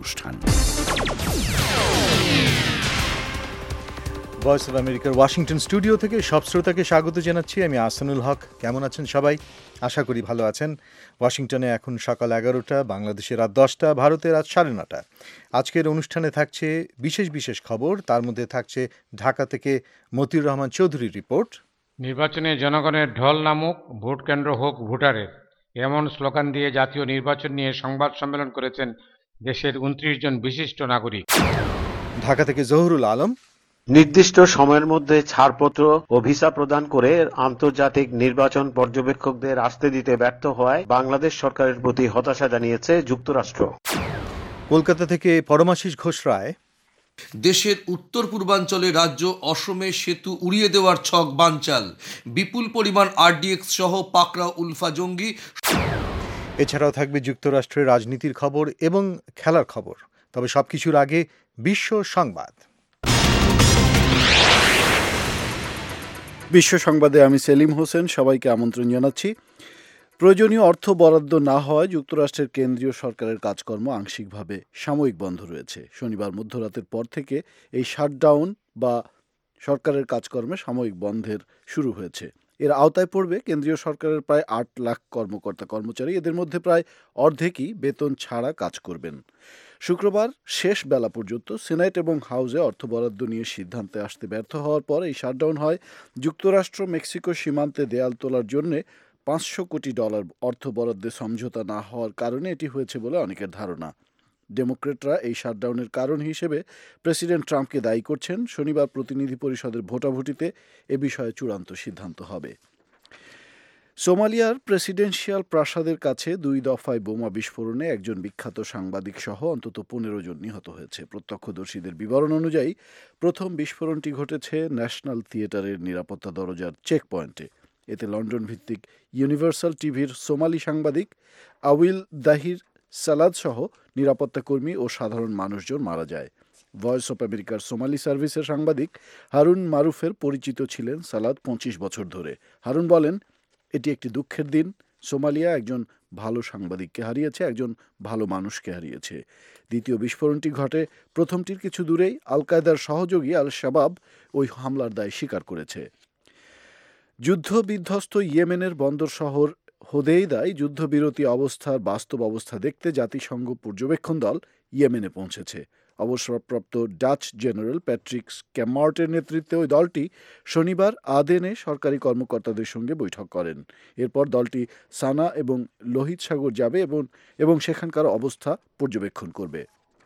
অনুষ্ঠান। Voice of আমেরিকার Washington studio থেকে সব শ্রোতাকে স্বাগত জানাচ্ছি। আমি আহসানুল হক। কেমন আছেন সবাই? আশা করি ভালো আছেন। ওয়াশিংটনে এখন সকাল 11টা, বাংলাদেশে রাত 10টা, ভারতে রাত 9:30। আজকের অনুষ্ঠানে থাকছে বিশেষ বিশেষ খবর। তার মধ্যে থাকছে ঢাকা থেকে মতিউর রহমান চৌধুরীর রিপোর্ট। নির্বাচনে জনগণের ঢল নামুক, ভোট কেন্দ্র হোক ভোটারের, এমন স্লোগান দিয়ে জাতীয় নির্বাচন নিয়ে সংবাদ সম্মেলন করেছেন দেশের 29 জন বিশিষ্ট নাগরিক। ঢাকা থেকে জহুরুল আলম। নির্দিষ্ট সময়ের মধ্যে ছাড়পত্র ও ভিসা প্রদান করে আন্তর্জাতিক নির্বাচন পর্যবেক্ষকদের আসতে দিতে ব্যর্থ হওয়ায় বাংলাদেশ সরকারের প্রতি হতাশা জানিয়েছে যুক্তরাষ্ট্র। কলকাতা থেকে পরমাশিস ঘোষ রায়। দেশের উত্তর পূর্বাঞ্চলে রাজ্য অসমে সেতু উড়িয়ে দেওয়ার ছক বানচাল, বিপুল পরিমাণ আরডিএক্স সহ পাকড়াও উলফা জঙ্গি। এছাড়াও থাকবে যুক্তরাষ্ট্রের রাজনীতির খবর এবং খেলার খবর। তবে সবকিছুর আগে বিশ্ব সংবাদ। বিশ্ব সংবাদে আমি সেলিম হোসেন। সবাইকে আমন্ত্রণ জানাচ্ছি। প্রয়োজনীয় অর্থ বরাদ্দ না হওয়ায় যুক্তরাষ্ট্রের কেন্দ্রীয় সরকারের কাজকর্ম আংশিকভাবে সাময়িক বন্ধ রয়েছে। শনিবার মধ্যরাতের পর থেকে এই শাটডাউন বা সরকারের কাজকর্মে সাময়িক বন্ধের শুরু হয়েছে। এর আওতায় পড়বে কেন্দ্রীয় সরকারের প্রায় 8 লাখ কর্মকর্তা কর্মচারী। এদের মধ্যে প্রায় অর্ধেকই বেতন ছাড়া কাজ করবেন। শুক্রবার শেষ বেলা পর্যন্ত সিনেট এবং হাউসে অর্থ বরাদ্দ নিয়ে সিদ্ধান্তে আসতে ব্যর্থ হওয়ার পর এই শাটডাউন হয়। যুক্তরাষ্ট্র মেক্সিকো সীমান্তে দেয়াল তোলার জন্য $500 কোটি অর্থ বরাদ্দে সমঝোতা না হওয়ার কারণে এটি হয়েছে বলে অনেকের ধারণা। ডেমোক্রেটরা এই শাটডাউনের কারণ হিসেবে প্রেসিডেন্ট ট্রাম্পকে দায়ী করছেন। শনিবার প্রতিনিধি পরিষদের ভোটাভুটিতে এ বিষয়ে চূড়ান্ত সিদ্ধান্ত হবে। সোমালিয়ার প্রেসিডেন্সিয়াল প্রাসাদের কাছে 2 দফায় বোমা বিস্ফোরণে একজন বিখ্যাত সাংবাদিক সহ অন্তত 15 জন নিহত হয়েছে। প্রত্যক্ষদর্শীদের বিবরণ অনুযায়ী প্রথম বিস্ফোরণটি ঘটেছে ন্যাশনাল থিয়েটারের নিরাপত্তা দরজার চেক পয়েন্টে। এতে লন্ডন ভিত্তিক ইউনিভার্সাল টিভির সোমালি সাংবাদিক আউইল দাহির সালাদ সহ নিরাপত্তা কর্মী ও সাধারণ মানুষজন মারা যায়। ভয়েস অব আমেরিকার সোমালি সার্ভিসের সাংবাদিক হারুন মারুফের পরিচিত ছিলেন সালাদ 25 বছর ধরে। হারুন বলেন, এটি একটি দুঃখের দিন। সোমালিয়া একজন ভালো সাংবাদিককে হারিয়েছে, একজন ভালো মানুষকে হারিয়েছে। দ্বিতীয় বিস্ফোরণটি ঘটে প্রথমটির কিছু দূরেই। আল কায়দার সহযোগী আল শাবাব ওই হামলার দায় স্বীকার করেছে। যুদ্ধ বিধ্বস্ত ইয়েমেনের বন্দর শহর হোদেইদায় যুদ্ধবিরতি অবস্থার বাস্তব অবস্থা দেখতে জাতিসংঘ পর্যবেক্ষণ দল ইয়েমেনে পৌঁছেছে। অবসরপ্রাপ্ত ডাচ জেনারেল প্যাট্রিক ক্যামার্টের নেতৃত্বে ওই দলটি শনিবার আদেনে সরকারি কর্মকর্তাদের সঙ্গে বৈঠক করেন। এরপর দলটি সানা এবং লোহিত সাগর যাবে এবং সেখানকার অবস্থা পর্যবেক্ষণ করবে।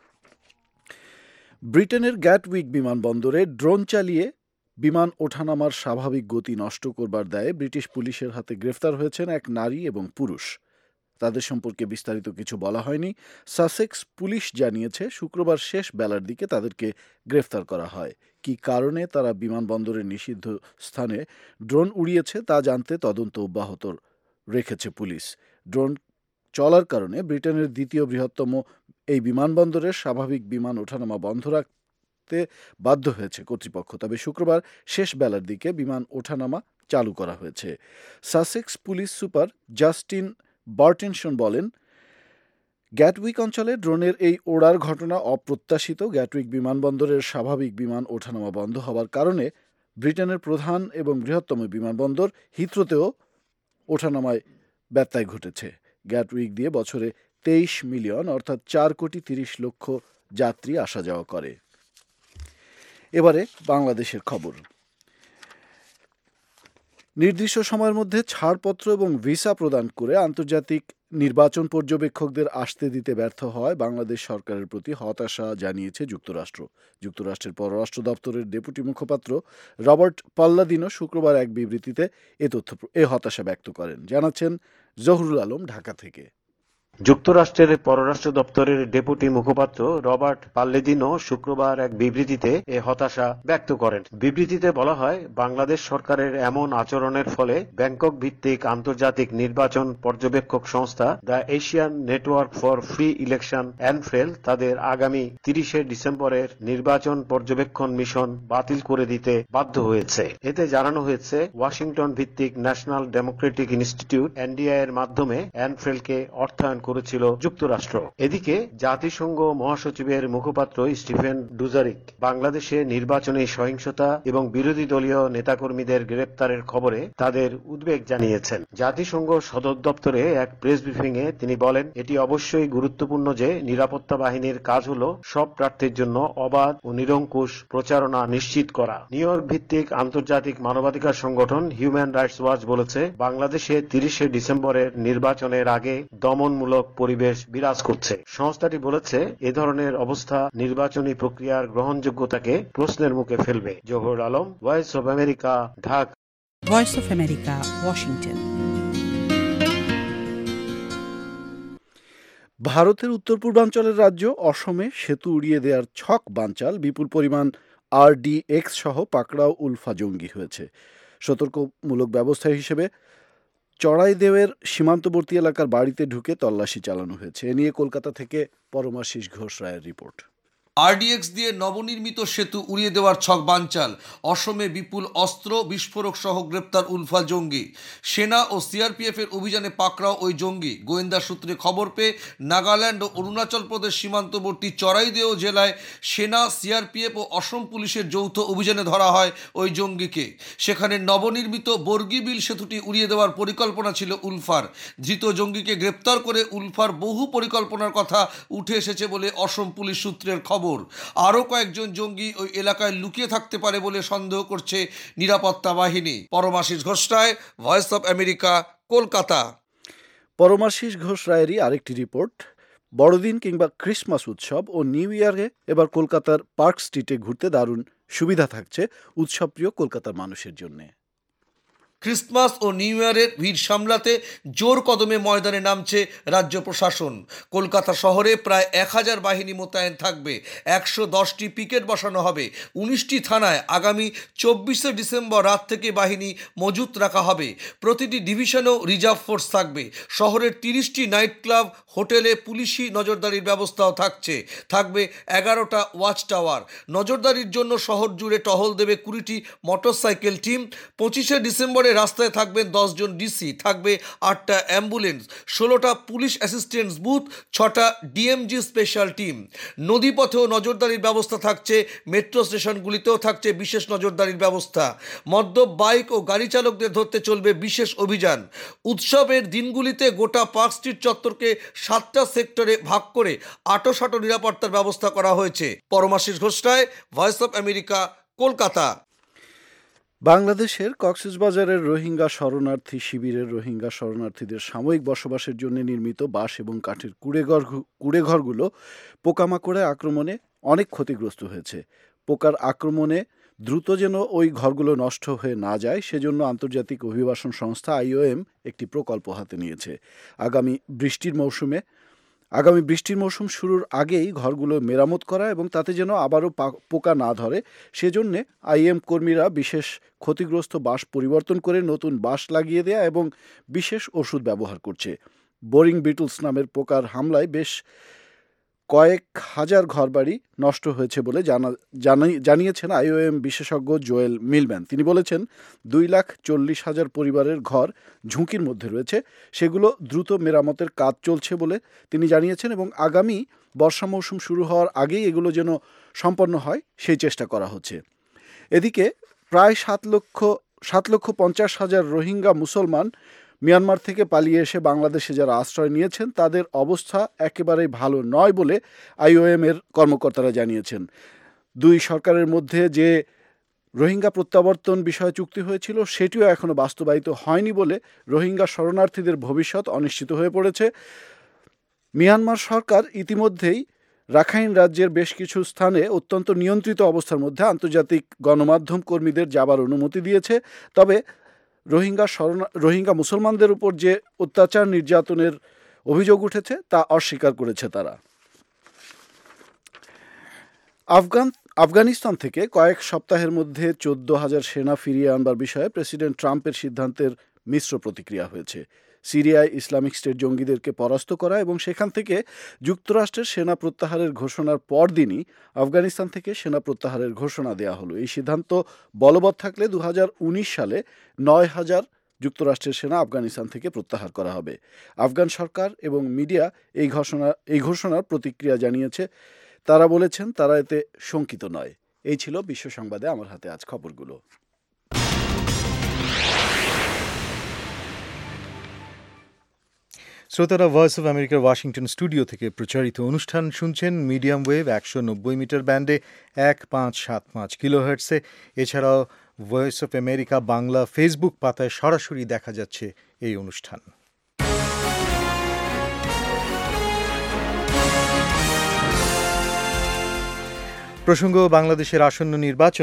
ব্রিটেনের গ্যাটউইক বিমানবন্দরে ড্রোন চালিয়ে বিমান ওঠানামার স্বাভাবিক গতি নষ্ট করবার দায়ে ব্রিটিশ পুলিশের হাতে গ্রেফতার হয়েছেন এক নারী এবং পুরুষ। তাদের সম্পর্কে বিস্তারিত কিছু বলা হয়নি। সাসেক্স পুলিশ জানিয়েছে শুক্রবার শেষ বেলার দিকে তাদেরকে গ্রেফতার করা হয়। কী কারণে তারা বিমানবন্দরের নিষিদ্ধ স্থানে ড্রোন উড়িয়েছে তা জানতে তদন্ত অব্যাহত রেখেছে পুলিশ। ড্রোন চলার কারণে ব্রিটেনের দ্বিতীয় বৃহত্তম এই বিমানবন্দরের স্বাভাবিক বিমান ওঠানামা বন্ধ রাখতে বাধ্য হয়েছে কর্তৃপক্ষ। তবে শুক্রবার শেষ বেলার দিকে বিমান ওঠানামা চালু করা হয়েছে। সাসেক্স পুলিশ সুপার জাস্টিন বার্টেনসন বলেন, গ্যাটউইক অঞ্চলে ড্রোনের এই ওড়ার ঘটনা অপ্রত্যাশিত। গ্যাটউইক বিমানবন্দরের স্বাভাবিক বিমান ওঠানামা বন্ধ হওয়ার কারণে ব্রিটেনের প্রধান এবং বৃহত্তম বিমানবন্দর হিথ্রোতেও ওঠানামায় ব্যত্যয় ঘটেছে। গ্যাটউইক দিয়ে বছরে 23 মিলিয়ন অর্থাৎ 4,30,00,000 যাত্রী আসা যাওয়া করে। এবারে বাংলাদেশের খবর। নির্দিষ্ট সময়ের মধ্যে ছাড়পত্র এবং ভিসা প্রদান করে আন্তর্জাতিক নির্বাচন পর্যবেক্ষকদের আসতে দিতে ব্যর্থ হওয়ায় বাংলাদেশ সরকারের প্রতি হতাশা জানিয়েছে যুক্তরাষ্ট্র। যুক্তরাষ্ট্রের পররাষ্ট্র দপ্তরের ডেপুটি মুখপাত্র রবার্ট পাল্লাদিনো শুক্রবার এক বিবৃতিতে এ হতাশা ব্যক্ত করেন। জানাচ্ছেন জহুরুল আলম ঢাকা থেকে। যুক্তরাষ্ট্রের পররাষ্ট্র দপ্তরের ডেপুটি মুখপাত্র রবার্ট পাল্লেদিনো শুক্রবার এক বিবৃতিতে এ হতাশা ব্যক্ত করেন। বিবৃতিতে বলা হয়, বাংলাদেশ সরকারের এমন আচরণের ফলে ব্যাংকক ভিত্তিক আন্তর্জাতিক নির্বাচন পর্যবেক্ষক সংস্থা the Asian network for free election ANFREL তাদের আগামী 30শে ডিসেম্বরের নির্বাচন পর্যবেক্ষণ মিশন বাতিল করে দিতে বাধ্য হয়েছে। এতে জানানো হয়েছে, ওয়াশিংটন ভিত্তিক ন্যাশনাল ডেমোক্রেটিক ইনস্টিটিউট এনডিআই এর মাধ্যমে অ্যানফ্রেলকে অর্থায়ন করেছিল যুক্তরাষ্ট্র। এদিকে জাতিসংঘ মহাসচিবের মুখপাত্র স্টিফেন ডুজারিক বাংলাদেশে নির্বাচনী সহিংসতা এবং বিরোধী দলীয় নেতাকর্মীদের গ্রেপ্তারের খবরে তাদের উদ্বেগ জানিয়েছেন। জাতিসংঘ সদর দপ্তরে এক প্রেস ব্রিফিংয়ে তিনি বলেন, এটি অবশ্যই গুরুত্বপূর্ণ যে নিরাপত্তা বাহিনীর কাজ হল সব প্রার্থীর জন্য অবাধ ও নিরঙ্কুশ প্রচারণা নিশ্চিত করা। নিউ ইয়র্ক ভিত্তিক আন্তর্জাতিক মানবাধিকার সংগঠন হিউম্যান রাইটস ওয়াচ বলেছে, বাংলাদেশে 30শে ডিসেম্বরের নির্বাচনের আগে দমনমূলক পরিবেশ বিরাজ করছে। সংস্থাটি বলেছে, এ ধরনের অবস্থা নির্বাচনী প্রক্রিয়ার গ্রহণযোগ্যতাকে প্রশ্নের মুখে ফেলবে। Zahur Alam, voice of America, Dhaka. Voice of America, Washington. ভারতের উত্তর পূর্বাঞ্চলের রাজ্য অসমে সেতু উড়িয়ে দেওয়ার ছক বানচাল, বিপুল পরিমাণ RDX সহ পাকড়াও উলফা জঙ্গি হয়েছে। সতর্কমূলক ব্যবস্থা হিসেবে চড়াইদেওয়ের সীমান্তবর্তী এলাকার বাড়িতে ঢুকে তল্লাশি চালানো হয়েছে। এ নিয়ে কলকাতা থেকে পরমাশিস ঘোষ রায়ের রিপোর্ট। RDX দিয়ে নবনির্মিত সেতু উড়িয়ে দেওয়ার ছক বানচাল, অসমে বিপুল অস্ত্র বিস্ফোরক সহ গ্রেপ্তার উলফা জঙ্গি। সেনা ও CRPF এর অভিযানে পাকড়াও ওই জঙ্গি। গোয়েন্দা সূত্রে খবর পেয়ে নাগাল্যান্ড ও অরুণাচল প্রদেশ সীমান্তবর্তী চড়াইদেও জেলায় সেনা, CRPF ও অসম পুলিশের যৌথ অভিযানে ধরা হয় ওই জঙ্গিকে। সেখানে নবনির্মিত বর্গীবিল সেতুটি উড়িয়ে দেওয়ার পরিকল্পনা ছিল উলফার। ধৃত জঙ্গিকে গ্রেপ্তার করে উলফার বহু পরিকল্পনার কথা উঠে এসেছে বলে অসম পুলিশ সূত্রের খবর। আরও কয়েকজন জঙ্গি ওই এলাকায় লুকিয়ে থাকতে পারে বলে সন্দেহ করছে নিরাপত্তা বাহিনী। Paramashis Ghosh Roy, voice of America, Kolkata. Paramashis Ghosh রায়েরই আরেকটি রিপোর্ট। বড়দিন কিংবা ক্রিসমাস উৎসব ও নিউ ইয়ারে এবার কলকাতার পার্ক স্ট্রিটে ঘুরতে দারুণ সুবিধা থাকছে উৎসবপ্রিয় কলকাতার মানুষের জন্যে। ক্রিসমাস ও নিউ ইয়ারের ভিড় সামলাতে জোর কদমে ময়দানে নামছে রাজ্য প্রশাসন। কলকাতা শহরে প্রায় 1000 বাহিনী মোতায়েন থাকবে। 110টি পিকেট বসানো হবে। 19টি থানায় আগামী 24শে ডিসেম্বর রাত থেকে বাহিনী মজুত রাখা হবে। প্রতিটি ডিভিশনেও রিজার্ভ ফোর্স থাকবে। শহরের 30টি নাইট ক্লাব, হোটেলে পুলিশি নজরদারির ব্যবস্থাও থাকবে 11টা ওয়াচ টাওয়ার। নজরদারির জন্য শহর জুড়ে টহল দেবে 20টি মোটরসাইকেল টিম। 25শে ডিসেম্বরে রাস্তায় থাকবেন 10 জন ডিসি, থাকবে 8টা অ্যাম্বুলেন্স, 16টা পুলিশ অ্যাসিস্ট্যান্টস বুথ, 6টা ডিএমজি স্পেশাল টিম। নদীপথেও নজরদারির ব্যবস্থা থাকছে। মেট্রো স্টেশনগুলিতেও থাকছে বিশেষ নজরদারির ব্যবস্থা। মদ্যপ বাইক ও গাড়ি চালকদের ধরতে চলবে বিশেষ অভিযান। উৎসবের দিনগুলিতে গোটা পার্ক স্ট্রিট চত্বরকে 7টা সেক্টরে ভাগ করে আঁটোসাঁটো নিরাপত্তার ব্যবস্থা করা হয়েছে। Paramashis Ghosh Roy, voice of America, Kolkata. বাংলাদেশের কক্সবাজারের রোহিঙ্গা শরণার্থী শিবিরের রোহিঙ্গা শরণার্থীদের সাময়িক বসবাসের জন্য নির্মিত বাঁশ এবং কাঠের কুড়েঘরগুলো পোকামাকড়ে আক্রমণে অনেক ক্ষতিগ্রস্ত হয়েছে। পোকার আক্রমণে দ্রুত যেন ওই ঘরগুলো নষ্ট হয়ে না যায় সেজন্য আন্তর্জাতিক অভিবাসন সংস্থা IOM একটি প্রকল্প হাতে নিয়েছে। আগামী বৃষ্টির মৌসুম শুরুর আগেই ঘরগুলো মেরামত করা এবং তাতে যেন আবারও পোকা না ধরে সেজন্যে IOM কর্মীরা বিশেষ ক্ষতিগ্রস্ত বাঁশ পরিবর্তন করে নতুন বাঁশ লাগিয়ে দেয়া এবং বিশেষ ওষুধ ব্যবহার করছে। বোরিং বিটলস নামের পোকার হামলায় বেশ কয়েক হাজার ঘরবাড়ি নষ্ট হয়েছে বলে জানিয়েছেন IOM বিশেষজ্ঞ জোয়েল মিলম্যান। তিনি বলেছেন 2,40,000 পরিবারের ঘর ঝুঁকির মধ্যে রয়েছে, সেগুলো দ্রুত মেরামতের কাজ চলছে বলে তিনি জানিয়েছেন এবং আগামী বর্ষা মৌসুম শুরু হওয়ার আগেই এগুলো যেন সম্পন্ন হয় সেই চেষ্টা করা হচ্ছে। এদিকে প্রায় 7,50,000 রোহিঙ্গা মুসলমান মিয়ানমার থেকে পালিয়ে এসে বাংলাদেশে যারা আশ্রয় নিয়েছেন তাদের অবস্থা একেবারেই ভালো নয় বলে IOM এর কর্মকর্তারা জানিয়েছেন। দুই সরকারের মধ্যে যে রোহিঙ্গা প্রত্যাবর্তন বিষয়ে চুক্তি হয়েছিল সেটিও এখনও বাস্তবায়িত হয়নি বলে রোহিঙ্গা শরণার্থীদের ভবিষ্যৎ অনিশ্চিত হয়ে পড়েছে। মিয়ানমার সরকার ইতিমধ্যেই রাখাইন রাজ্যের বেশ কিছু স্থানে অত্যন্ত নিয়ন্ত্রিত অবস্থার মধ্যে আন্তর্জাতিক গণমাধ্যম কর্মীদের যাবার অনুমতি দিয়েছে। তবে রোহিঙ্গা মুসলমানদের উপর যে অত্যাচার নির্যাতনের অভিযোগ উঠেছে তা অস্বীকার করেছে তারা। আফগানিস্তান থেকে কয়েক সপ্তাহের মধ্যে 14,000 সেনা ফিরিয়ে আনবার বিষয়ে প্রেসিডেন্ট ট্রাম্পের সিদ্ধান্তের মিশ্র প্রতিক্রিয়া হয়েছে। সিরিয়ায় ইসলামিক স্টেট জঙ্গিদেরকে পরাস্ত করা এবং সেখান থেকে যুক্তরাষ্ট্রের সেনা প্রত্যাহারের ঘোষণার পরদিনই আফগানিস্তান থেকে সেনা প্রত্যাহারের ঘোষণা দেওয়া হলো। এই সিদ্ধান্ত বলবৎ থাকলে 2019 সালে 9,000 যুক্তরাষ্ট্রের সেনা আফগানিস্তান থেকে প্রত্যাহার করা হবে। আফগান সরকার এবং মিডিয়া এই ঘোষণার প্রতিক্রিয়া জানিয়েছে। তারা বলেছেন তারা এতে শঙ্কিত নয়। এই ছিল বিশ্ব সংবাদে আমার হাতে আজ খবরগুলো। শ্রোতারা, ভয়েস অফ আমেরিকার ওয়াশিংটন স্টুডিও থেকে প্রচারিত অনুষ্ঠান শুনছেন মিডিয়াম ওয়েভ 190 মিটার ব্যান্ডে 1575 কিলোহার্টসে। এছাড়াও voice of America Bangla Facebook পাতায় সরাসরি দেখা যাচ্ছে এই অনুষ্ঠান। প্রসঙ্গ বাংলাদেশের আসন্ন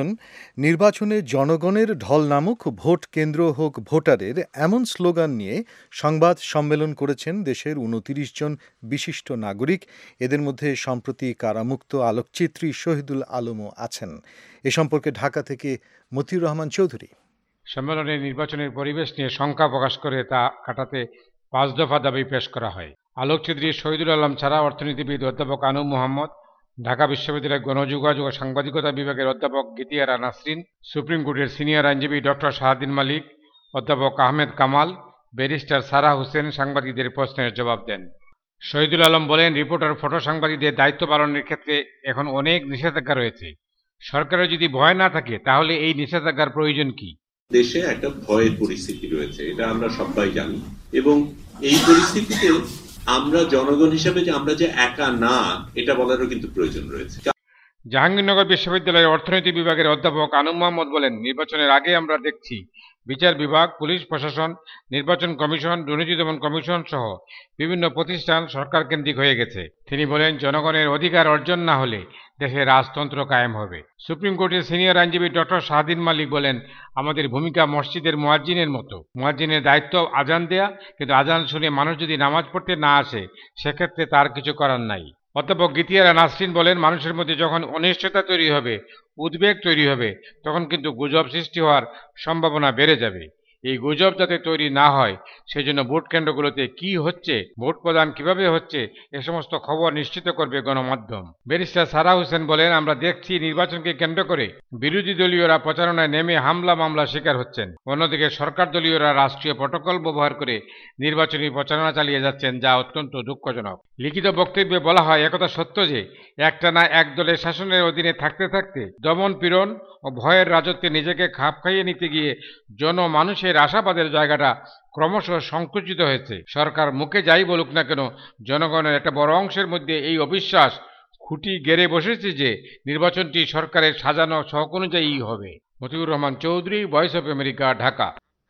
নির্বাচনে জনগণের ঢল নামুক, ভোট কেন্দ্র হোক ভোটারের, এমন স্লোগান নিয়ে সংবাদ সম্মেলন করেছেন দেশের 29 জন বিশিষ্ট নাগরিক। এদের মধ্যে সম্প্রতি কারামুক্ত আলোকচিত্রী শহীদুল আলমও আছেন। এ সম্পর্কে ঢাকা থেকে মতিউর রহমান চৌধুরী। সম্মেলনে নির্বাচনের পরিবেশ নিয়ে শঙ্কা প্রকাশ করে তা কাটাতে 5 দফা দাবি পেশ করা হয়। আলোকচিত্রী শহীদুল আলম ছাড়া অর্থনীতিবিদ অধ্যাপক আনু মোহাম্মদ, ঢাকা বিশ্ববিদ্যালয়ের গণযোগাযোগ ও সাংবাদিকতা বিভাগের অধ্যাপক গীতিয়ারা নাসরিন, সুপ্রিম কোর্টের সিনিয়র আইনজীবী ডক্টর শাহাদিন মালিক, অধ্যাপক আহমেদ কামাল, ব্যারিস্টার সারা হোসেন সাংবাদিকদের প্রশ্নের জবাব দেন। শহীদুল আলম বলেন, রিপোর্টার, ফটো সাংবাদিকদের দায়িত্ব পালনের ক্ষেত্রে এখন অনেক নিষেধাজ্ঞা রয়েছে। সরকারের যদি ভয় না থাকে তাহলে এই নিষেধাজ্ঞার প্রয়োজন কি? দেশে একটা ভয়ের পরিস্থিতি রয়েছে, এটা আমরা সবাই জানি, এবং এই পরিস্থিতিতে আমরা জনগণ হিসেবে যে আমরা যে একা না, এটা বলারও কিন্তু প্রয়োজন রয়েছে। জাহাঙ্গীরনগর বিশ্ববিদ্যালয়ের অর্থনীতি বিভাগের অধ্যাপক আনু মোহাম্মদ বলেন, নির্বাচনের আগে আমরা দেখছি বিচার বিভাগ, পুলিশ প্রশাসন, নির্বাচন কমিশন, দুর্নীতি দমন কমিশন সহ বিভিন্ন প্রতিষ্ঠান সরকার কেন্দ্রিক হয়ে গেছে। তিনি বলেন, জনগণের অধিকার অর্জন না হলে দেশে রাজতন্ত্র কায়েম হবে। সুপ্রিম কোর্টের সিনিয়র আইনজীবী ডক্টর শাহাদিন মালিক বলেন, আমাদের ভূমিকা মসজিদের মুয়াজ্জিনের মতো। মুয়াজ্জিনের দায়িত্ব আজান দেয়া, কিন্তু আজান শুনে মানুষ যদি নামাজ পড়তে না আসে সেক্ষেত্রে তার কিছু করার নাই। অধ্যাপক গীতিয়ারা নাসরিন বলেন, মানুষের মধ্যে যখন অনিশ্চয়তা তৈরি হবে, উদ্বেগ তৈরি হবে, তখন কিন্তু গুজব সৃষ্টি হওয়ার সম্ভাবনা বেড়ে যাবে। এই গুজব যাতে তৈরি না হয় সেজন্য ভোট কেন্দ্রগুলোতে কি হচ্ছে, ভোট প্রদান কিভাবে হচ্ছে, এ সমস্ত খবর নিশ্চিত করবে গণমাধ্যম। ব্যারিস্টার সারা হোসেন বলেন, আমরা দেখছি নির্বাচনকে কেন্দ্র করে বিরোধী দলীয়রা প্রচারণায় নেমে হামলা মামলা শিকার হচ্ছেন। অন্যদিকে সরকার দলীয়রা রাষ্ট্রীয় প্রটোকল ব্যবহার করে নির্বাচনী প্রচারণা চালিয়ে যাচ্ছেন, যা অত্যন্ত দুঃখজনক। লিখিত বক্তব্যে বলা হয়, একথা সত্য যে একটানা এক দলের শাসনের অধীনে থাকতে থাকতে দমন পীড়ন ও ভয়ের রাজত্বে নিজেকে খাপ খাইয়ে নিতে গিয়ে জনমানুষের আশাবাদের জায়গাটা ক্রমশ সংকুচিত হয়েছে। সরকার মুখে যাই বলুক না কেন, জনগণের একটা বড় অংশের মধ্যে এই অবিশ্বাস খুঁটি গেড়ে বসেছে যে নির্বাচনটি সরকারের সাজানো ছক অনুযায়ী হবে। Motiur Rahman Chowdhury, voice of America, Dhaka.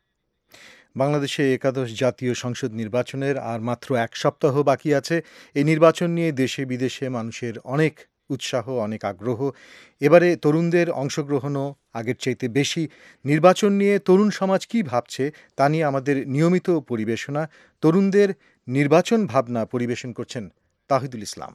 বাংলাদেশে একাদশ জাতীয় সংসদ নির্বাচনের আর মাত্র 1 সপ্তাহ বাকি আছে। এই নির্বাচন নিয়ে দেশে বিদেশে মানুষের অনেক উৎসাহ, অনেক আগ্রহ। এবারে তরুণদের অংশগ্রহণও আগের চাইতে বেশি। নির্বাচন নিয়ে তরুণ সমাজ কী ভাবছে তা নিয়ে আমাদের নিয়মিত পরিবেশনা, তরুণদের নির্বাচন ভাবনা পরিবেশন করছেন তাহিদুল ইসলাম।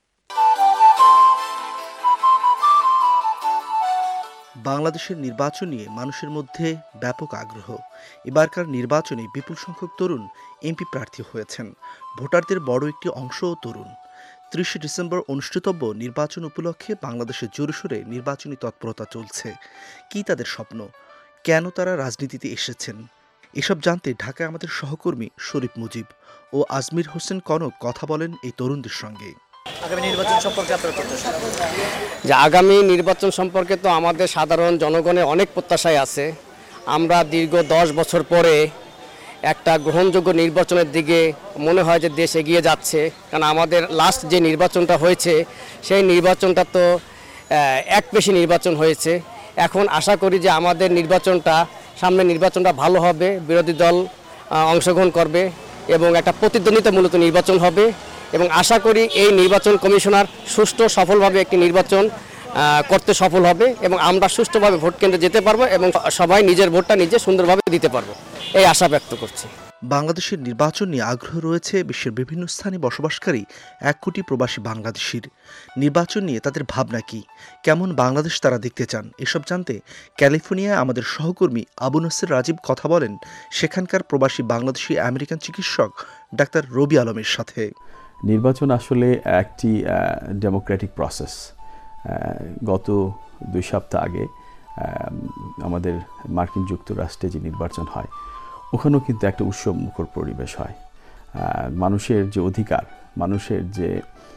বাংলাদেশের নির্বাচন নিয়ে মানুষের মধ্যে ব্যাপক আগ্রহ। এবারকার নির্বাচনে বিপুল সংখ্যক তরুণ এমপি প্রার্থী হয়েছেন। ভোটারদের বড় একটি অংশও তরুণ। 30 ডিসেম্বর অনুষ্ঠিতব্য নির্বাচন উপলক্ষে বাংলাদেশের জোরসোরে নির্বাচনী তৎপরতা চলছে। কী তাদের স্বপ্ন, কেন তারা রাজনীতিতে এসেছেন, এসব জানতে ঢাকায় আমাদের সহকর্মী শরীফ মুজিব ও আজমির হোসেন কনক কথা বলেন এই তরুণদের সঙ্গে। আগামী নির্বাচন সম্পর্কে আপনার প্রত্যাশা? যে আগামী নির্বাচন সম্পর্কে তো আমাদের সাধারণ জনগণের অনেক প্রত্যাশাই আছে। আমরা দীর্ঘ 10 বছর পরে একটা গ্রহণযোগ্য নির্বাচনের দিকে মনে হয় যে দেশ এগিয়ে যাচ্ছে। কারণ আমাদের লাস্ট যে নির্বাচনটা হয়েছে সেই নির্বাচনটা তো একপেশি নির্বাচন হয়েছে। এখন আশা করি যে আমাদের সামনে নির্বাচনটা ভালো হবে, বিরোধী দল অংশগ্রহণ করবে এবং একটা প্রতিদ্বন্দ্বিতামূলক নির্বাচন হবে এবং আশা করি এই নির্বাচন কমিশনার সুষ্ঠু সফলভাবে একটি নির্বাচন করতে সফল হবে এবং আমরা সুষ্ঠুভাবে ভোট কেন্দ্রে যেতে পারবো এবং সবাই নিজের ভোটটা নিজে সুন্দরভাবে দিতে পারবো, এই আশা ব্যক্ত করছি। বাংলাদেশের নির্বাচন নিয়ে আগ্রহ রয়েছে বিশ্বের বিভিন্ন স্থানে বসবাসকারী 1 কোটি প্রবাসী বাংলাদেশির। নির্বাচন নিয়ে তাদের ভাবনা কি, কেমন বাংলাদেশ তারা দেখতে চান, এসব জানতে ক্যালিফোর্নিয়ায় আমাদের সহকর্মী আবু নাসের রাজীব কথা বলেন সেখানকার প্রবাসী বাংলাদেশি আমেরিকান চিকিৎসক ডাক্তার রবি আলমের সাথে। নির্বাচন আসলে একটি ডেমোক্রেটিক প্রসেস। গত 2 সপ্তাহ আগে আমাদের মার্কিন যুক্তরাষ্ট্রে যে নির্বাচন হয় ওখানেও কিন্তু একটা উৎসবমুখর পরিবেশ হয়। মানুষের যে অধিকার, মানুষের যে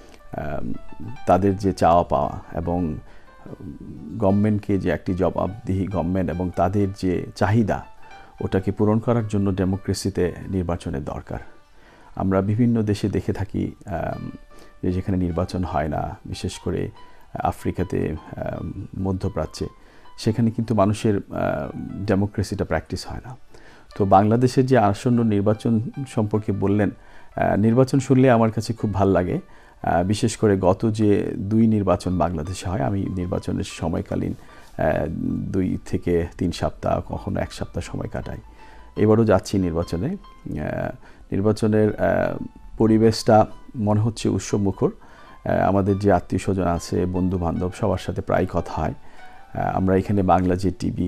তাদের যে চাওয়া পাওয়া এবং গভর্নমেন্টকে যে একটি জবাবদিহি গভর্নমেন্ট এবং তাদের যে চাহিদা ওটাকে পূরণ করার জন্য ডেমোক্রেসিতে নির্বাচনের দরকার। আমরা বিভিন্ন দেশে দেখে থাকি যে যেখানে নির্বাচন হয় না, বিশেষ করে আফ্রিকাতে, মধ্যপ্রাচ্যে, সেখানে কিন্তু মানুষের ডেমোক্রেসিটা প্র্যাকটিস হয় না। তো বাংলাদেশের যে আসন্ন নির্বাচন সম্পর্কে বললেন, নির্বাচন শুনলে আমার কাছে খুব ভাল লাগে। বিশেষ করে গত যে 2 নির্বাচন বাংলাদেশে হয়, আমি নির্বাচনের সময়কালীন 2 থেকে 3 সপ্তাহ, কখনো 1 সপ্তাহ সময় কাটাই। এবারও যাচ্ছি নির্বাচনে। নির্বাচনের পরিবেশটা মনে হচ্ছে উৎসবমুখর। আমাদের যে আত্মীয় স্বজন আছে, বন্ধু বান্ধব, সবার সাথে প্রায় কথা হয়। আমরা এখানে বাংলা যে টিভি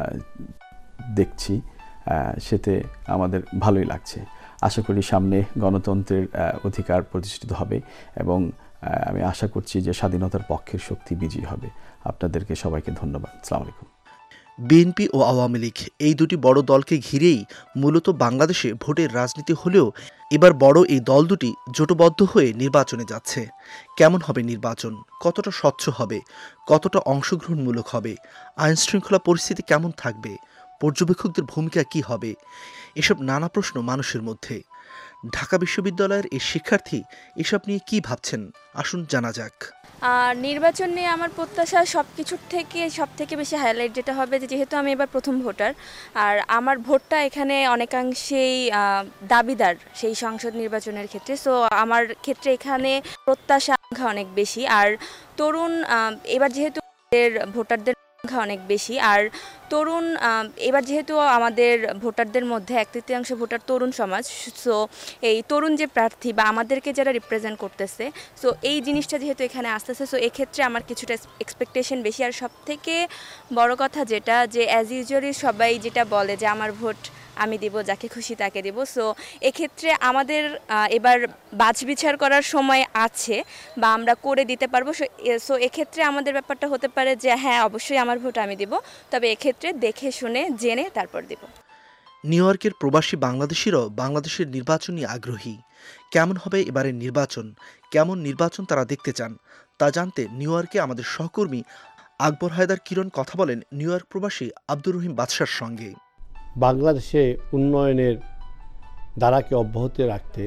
দেখছি, সেতে আমাদের ভালোই লাগছে। আশা করি সামনে গণতন্ত্রের অধিকার প্রতিষ্ঠিত হবে এবং আমি আশা করছি যে স্বাধীনতার পক্ষের শক্তি বিজয়ী হবে। আপনাদেরকে সবাইকে ধন্যবাদ। আসসালামু আলাইকুম। বিএনপি ও আওয়ামী লীগ এই দুটি বড় দলকে ঘিরেই মূলত বাংলাদেশে ভোটের রাজনীতি হলেও এবার বড় এই দল দুটি জোটবদ্ধ হয়ে নির্বাচনে যাচ্ছে। কেমন হবে নির্বাচন? কতটা স্বচ্ছ হবে? কতটা অংশগ্রহণমূলক হবে? আইন শৃঙ্খলা পরিস্থিতি কেমন থাকবে? পর্যবেক্ষকদের ভূমিকা কি হবে? এসব নানা প্রশ্ন মানুষের মধ্যে। ঢাকা বিশ্ববিদ্যালয়ের এই শিক্ষার্থী এসব নিয়ে কি ভাবছেন, আসুন জানা যাক। নির্বাচন নিয়ে আমার প্রত্যাশা সব থেকে বেশি হাইলাইট যেটা হবে, যে যেহেতু আমি এবার প্রথম ভোটার, আর আমার ভোটটা এখানে অনেকাংশেই দাবিদার সেই সংসদ নির্বাচনের ক্ষেত্রে। সো আমার ক্ষেত্রে এখানে প্রত্যাশা আকাঙ্ক্ষা অনেক বেশি। আর তরুণ এবার যেহেতু ভোটারদের অনেক বেশি আর তরুণ এবার যেহেতু আমাদের ভোটারদের মধ্যে 1/3 ভোটার তরুণ সমাজ। সো এই তরুণ যে প্রার্থী বা আমাদেরকে যারা রিপ্রেজেন্ট করতেছে, সো এই জিনিসটা যেহেতু এখানে আসতেছে, সো এক্ষেত্রে আমার কিছুটা এক্সপেকটেশন বেশি। আর সব থেকে বড় কথা যেটা, যে অ্যাজ ইউজুয়ালি সবাই যেটা বলে যে আমার ভোট আমি দিব, যাকে খুশি তাকে দিব। সো এক্ষেত্রে আমাদের এবার বাছবিচার করার সময় আছে বা আমরা করে দিতে পারবো। সো এক্ষেত্রে আমাদের ব্যাপারটা হতে পারে যে হ্যাঁ, অবশ্যই আমার ভোট আমি দিব, তবে এক্ষেত্রে দেখে শুনে জেনে তারপর দিব। নিউ ইয়র্কের প্রবাসী বাংলাদেশিরাও বাংলাদেশের নির্বাচন নিয়ে আগ্রহী। কেমন হবে এবারের নির্বাচন, কেমন নির্বাচন তারা দেখতে চান, তা জানতে নিউ ইয়র্কে আমাদের সহকর্মী আকবর হায়দার কিরণ কথা বলেন নিউ ইয়র্ক প্রবাসী আব্দুর রহিম বাদশার সঙ্গে। বাংলাদেশে উন্নয়নের ধারাকে অব্যাহত রাখতে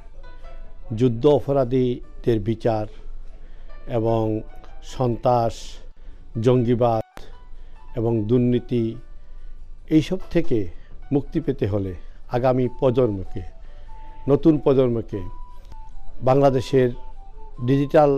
যুদ্ধ অপরাধীদের বিচার এবং সন্ত্রাস, জঙ্গিবাদ এবং দুর্নীতি এইসব থেকে মুক্তি পেতে হলে আগামী প্রজন্মকে, নতুন প্রজন্মকে বাংলাদেশের ডিজিটাল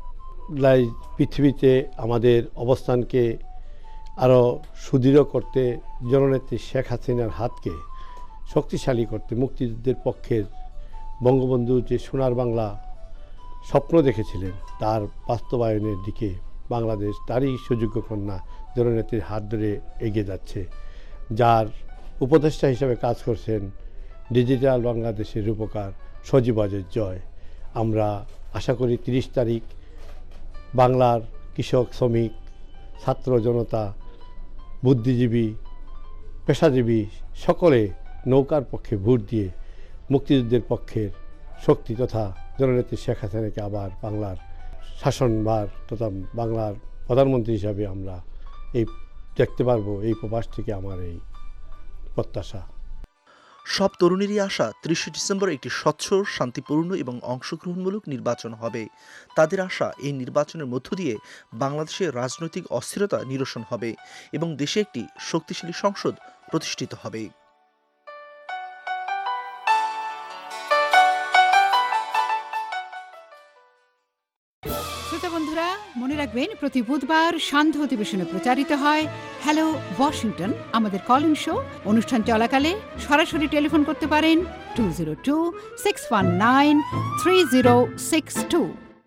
পৃথিবীতে আমাদের অবস্থানকে আরও সুদৃঢ় করতে, জননেত্রী শেখ হাসিনার হাতকে শক্তিশালী করতে, মুক্তিযুদ্ধের পক্ষের বঙ্গবন্ধু যে সোনার বাংলা স্বপ্ন দেখেছিলেন তার বাস্তবায়নের দিকে বাংলাদেশ তারই সুযোগ্য কন্যা জননেত্রীর হাত ধরে এগিয়ে যাচ্ছে, যার উপদেষ্টা হিসেবে কাজ করছেন ডিজিটাল বাংলাদেশের রূপকার সজীব ওয়াজেদ জয়। আমরা আশা করি 30 তারিখ বাংলার কৃষক, শ্রমিক, ছাত্র জনতা, বুদ্ধিজীবী, পেশাজীবী সকলে নৌকার পক্ষে ভোট দিয়ে মুক্তিযুদ্ধের পক্ষের শক্তি তথা জননেত্রী শেখ হাসিনাকে আবার বাংলার শাসনভার তথা বাংলার প্রধানমন্ত্রী হিসাবে আমরা এই দেখতে পারবো। এই প্রবাস থেকে আমার এই প্রত্যাশা। সব তরুণেরই আশা 30 ডিসেম্বর একটি স্বচ্ছ, শান্তিপূর্ণ এবং অংশগ্রহণমূলক নির্বাচন হবে। তাদের আশা এই নির্বাচনের মধ্য দিয়ে বাংলাদেশের রাজনৈতিক অস্থিরতা নিরসন হবে এবং দেশে একটি শক্তিশালী সংসদ প্রতিষ্ঠিত হবে। শ্রোতা বন্ধুরা, মনে রাখবেন প্রতি বুধবার সান্ধ্য অধিবেশনে প্রচারিত হয় হ্যালো ওয়াশিংটন, আমাদের কলিং শো। অনুষ্ঠান চলাকালে সরাসরি টেলিফোন করতে পারেন 202-619-3062।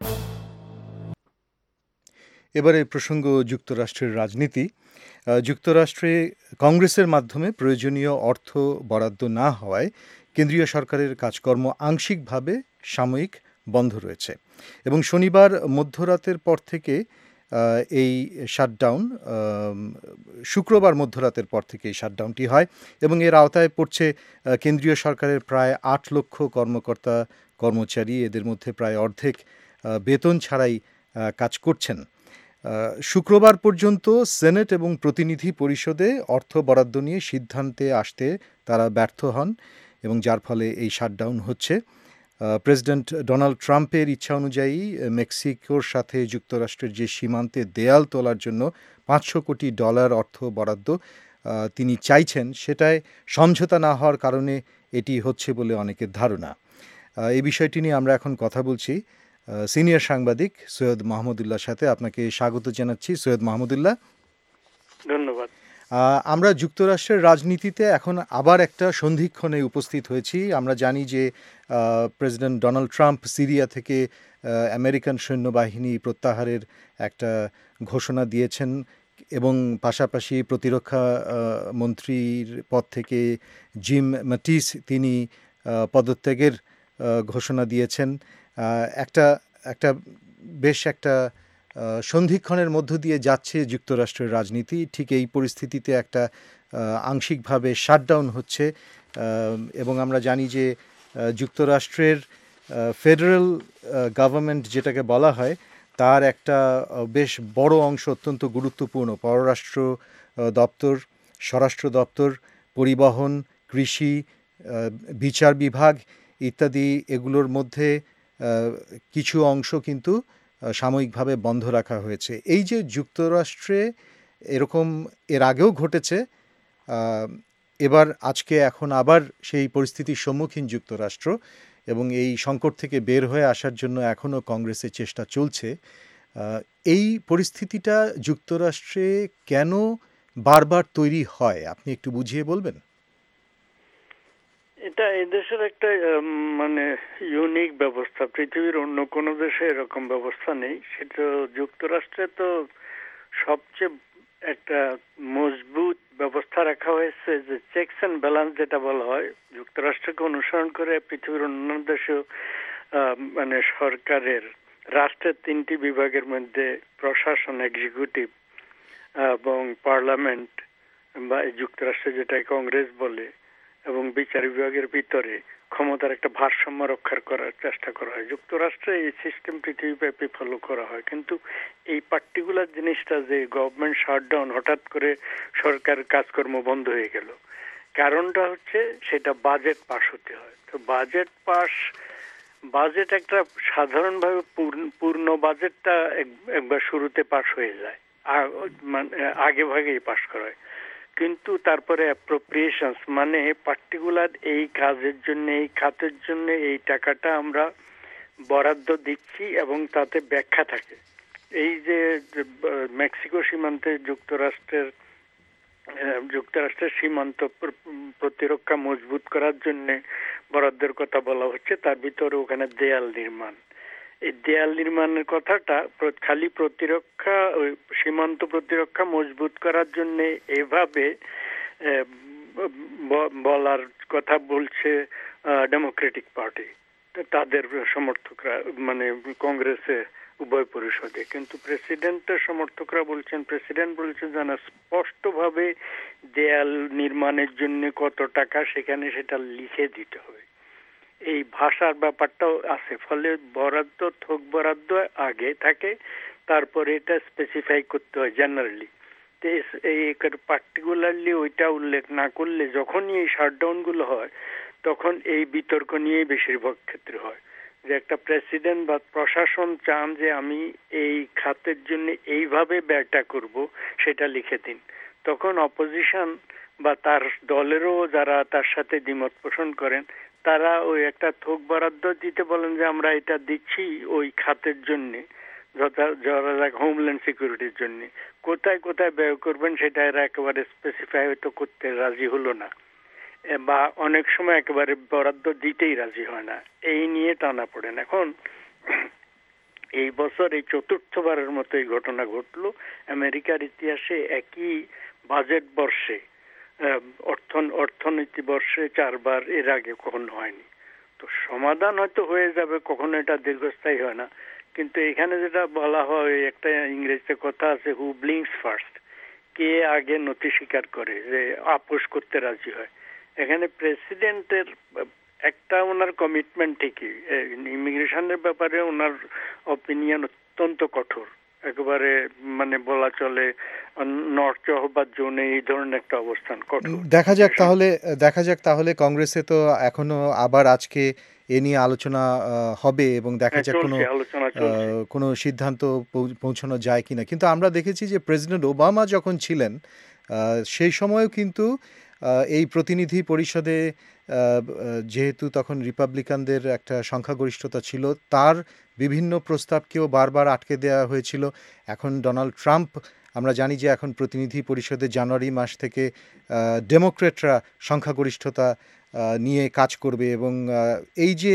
এবারে প্রসঙ্গ যুক্তরাষ্ট্রের রাজনীতি। যুক্তরাষ্ট্রে কংগ্রেসের মাধ্যমে প্রয়োজনীয় অর্থ বরাদ্দ না হওয়ায় কেন্দ্রীয় সরকারের কাজকর্ম আংশিকভাবে সাময়িক বন্ধ রয়েছে এবং শনিবার মধ্যরাতের পর থেকে এই শাটডাউন শুক্রবার মধ্যরাতের পর থেকে এই শাটডাউনটি হয় এবং এর আওতায় পড়ছে কেন্দ্রীয় সরকারের প্রায় ৮ লক্ষ কর্মকর্তা কর্মচারী। এদের মধ্যে প্রায় অর্ধেক বেতন ছাড়াই কাজ করছেন। শুক্রবার পর্যন্ত সেনেট এবং প্রতিনিধি পরিষদে অর্থ বরাদ্দ নিয়ে সিদ্ধান্তে আসতে তারা ব্যর্থ হন এবং যার ফলে এই শাটডাউন হচ্ছে। প্রেসিডেন্ট ডোনাল্ড ট্রাম্পের ইচ্ছা অনুযায়ী মেক্সিকোর সাথে যুক্তরাষ্ট্রের যে সীমান্তে দেয়াল তোলার জন্য $500 কোটি অর্থ বরাদ্দ তিনি চাইছেন, সেটায় সমঝোতা না হওয়ার কারণে এটি হচ্ছে বলে অনেকের ধারণা। এই বিষয়টি নিয়ে আমরা এখন কথা বলছি সিনিয়র সাংবাদিক সৈয়দ মাহমুদুল্লাহর সাথে। আপনাকে স্বাগত জানাচ্ছি সৈয়দ মাহমুদুল্লাহ। ধন্যবাদ। আমরা যুক্তরাষ্ট্রের রাজনীতিতে এখন আবার একটা সন্ধিক্ষণে উপস্থিত হয়েছি। আমরা জানি যে প্রেসিডেন্ট ডোনাল্ড ট্রাম্প সিরিয়া থেকে আমেরিকান সৈন্যবাহিনী প্রত্যাহারের একটা ঘোষণা দিয়েছেন এবং পাশাপাশি প্রতিরক্ষা মন্ত্রীর পদ থেকে জিম ম্যাটিস তিনি পদত্যাগের ঘোষণা দিয়েছেন। একটা বেশ একটা সন্ধিক্ষণের মধ্য দিয়ে যাচ্ছে যুক্তরাষ্ট্রের রাজনীতি। ঠিক এই পরিস্থিতিতে একটা আংশিকভাবে শাটডাউন হচ্ছে এবং আমরা জানি যে যুক্তরাষ্ট্রের ফেডারেল গভর্নমেন্ট যেটাকে বলা হয় তার একটা বেশ বড় অংশ অত্যন্ত গুরুত্বপূর্ণ। পররাষ্ট্র দপ্তর, স্বরাষ্ট্র দপ্তর, পরিবহন, কৃষি, বিচার বিভাগ ইত্যাদি, এগুলোর মধ্যে কিছু অংশ কিন্তু সাময়িকভাবে বন্ধ রাখা হয়েছে। এই যে যুক্তরাষ্ট্রে এরকম এর আগেও ঘটেছে, এবার আজকে এখন আবার সেই পরিস্থিতির সম্মুখীন যুক্তরাষ্ট্র এবং এই সংকট থেকে বের হয়ে আসার জন্য এখনও কংগ্রেসের চেষ্টা চলছে। এই পরিস্থিতিটা যুক্তরাষ্ট্রে কেন বারবার তৈরি হয় আপনি একটু বুঝিয়ে বলবেন? এটা এদেশের একটা মানে ইউনিক ব্যবস্থা, পৃথিবীর অন্য কোনো দেশে এরকম ব্যবস্থা নেই। সেটা যুক্তরাষ্ট্রে তো সবচেয়ে একটা মজবুত ব্যবস্থা রাখা হয়েছে, যে চেকস অ্যান্ড ব্যালেন্স যেটা বলা হয়। যুক্তরাষ্ট্রকে অনুসরণ করে পৃথিবীর অন্য দেশেও মানে সরকারের রাষ্ট্রের 3টি বিভাগের মধ্যে প্রশাসন, এক্সিকিউটিভ এবং পার্লামেন্ট বা যুক্তরাষ্ট্রে যেটা কংগ্রেস বলে, এবং বিচার বিভাগের ভিতরে ক্ষমতার একটা ভারসাম্য রক্ষা করার চেষ্টা করা হয়। যুক্তরাষ্ট্রে এই সিস্টেম পৃথিবীব্যাপী ফলো করা হয়, কিন্তু এই পার্টিকুলার জিনিসটা যে গভর্নমেন্ট শাটডাউন, হঠাৎ করে সরকারের কাজকর্ম বন্ধ হয়ে গেল, কারণটা হচ্ছে সেটা বাজেট পাস হতে হয়। তো বাজেট একটা সাধারণভাবে পূর্ণ বাজেটটা একবার শুরুতে পাস হয়ে যায়, মানে আগে ভাগেই পাস করা হয়। কিন্তু তারপরে অ্যাপ্রোপ্রিয়েশনস মানে পার্টিকুলার এই কাজের জন্য, এই খাতের জন্য এই টাকাটা আমরা বরাদ্দ দিচ্ছি এবং তাতে ব্যাখ্যা থাকে। এই যে মেক্সিকো সীমান্তে যুক্তরাষ্ট্রের সীমান্ত প্রতিরক্ষা মজবুত করার জন্য বরাদ্দের কথা বলা হচ্ছে, তার ভিতরে ওখানে দেয়াল নির্মাণ। এই দেয়াল নির্মাণের কথাটা খালি প্রতিরক্ষা, সীমান্ত প্রতিরক্ষা মজবুত করার জন্য এভাবে বলার কথা বলছে ডেমোক্রেটিক পার্টি, তাদের সমর্থকরা, মানে কংগ্রেসে উভয় পরিষদে। কিন্তু প্রেসিডেন্টের সমর্থকরা বলছেন, প্রেসিডেন্ট বলছেন যেন স্পষ্টভাবে দেয়াল নির্মাণের জন্য কত টাকা সেখানে সেটা লিখে দিতে হবে। এই ভাষার ব্যাপারটাও আছে, ফলে বরাদ্দ, থোক বরাদ্দ আগে থাকে, তারপরে এটা স্পেসিফাই করতে হয় জেনারেলি। এই পার্টিকুলারলি ওইটা উল্লেখ না করলে যখনই এই শাটডাউন গুলো হয় তখন এই বিতর্ক নিয়ে বেশিরভাগ ক্ষেত্রে হয়, যে একটা প্রেসিডেন্ট বা প্রশাসন চান যে আমি এই খাতের জন্য এইভাবে ব্যয়টা করব, সেটা লিখে দিন। তখন অপোজিশন বা তার দলেরও যারা তার সাথে দ্বিমত পোষণ করেন, তারা ওই একটা থোক বরাদ্দ দিতে বলেন যে আমরা এটা দিচ্ছি ওই খাতের জন্য, হোমল্যান্ড সিকিউরিটির জন্য। কোথায় কোথায় ব্যয় করবেন সেটা এরা একেবারে স্পেসিফাই হয়তো করতে রাজি হলো না, বা অনেক সময় একেবারে বরাদ্দ দিতেই রাজি হয় না। এই নিয়ে টানা পড়েন। এখন এই বছর এই 4র্থবারের মতো এই ঘটনা ঘটলো আমেরিকার ইতিহাসে। একই বাজেট বর্ষে, অর্থনীতি বর্ষে 4বার, এর আগে কখনো হয়নি। তো সমাধান হয়তো হয়ে যাবে, কখনো এটা দীর্ঘস্থায়ী হয় না, কিন্তু এখানে যেটা বলা হয়, একটা ইংরেজিতে কথা আছে, হু ব্লিঙ্কস ফার্স্ট, কে আগে নথি স্বীকার করে, যে আপোষ করতে রাজি হয়। এখানে প্রেসিডেন্টের একটা ওনার কমিটমেন্ট ঠিকই, ইমিগ্রেশনের ব্যাপারে ওনার অপিনিয়ন অত্যন্ত কঠোর, একেবারে মানে বলা চলে নর্থ বা জোনে এই ধরনের একটা অবস্থান কঠোর। দেখা যাক তাহলে কংগ্রেসে তো এখনো আবার আজকে এ নিয়ে আলোচনা হবে এবং দেখা যাক কোনো সিদ্ধান্ত পৌঁছানো যায় কিনা। কিন্তু আমরা দেখেছি যে প্রেসিডেন্ট ওবামা যখন ছিলেন সেই সময়ও কিন্তু এই প্রতিনিধি পরিষদে যেহেতু তখন রিপাবলিকানদের একটা সংখ্যাগরিষ্ঠতা ছিল, তার বিভিন্ন প্রস্তাবকেও বারবার আটকে দেওয়া হয়েছিল। এখন ডোনাল্ড ট্রাম্প, আমরা জানি যে এখন প্রতিনিধি পরিষদে জানুয়ারি মাস থেকে ডেমোক্রেটরা সংখ্যাগরিষ্ঠতা নিয়ে কাজ করবে এবং এই যে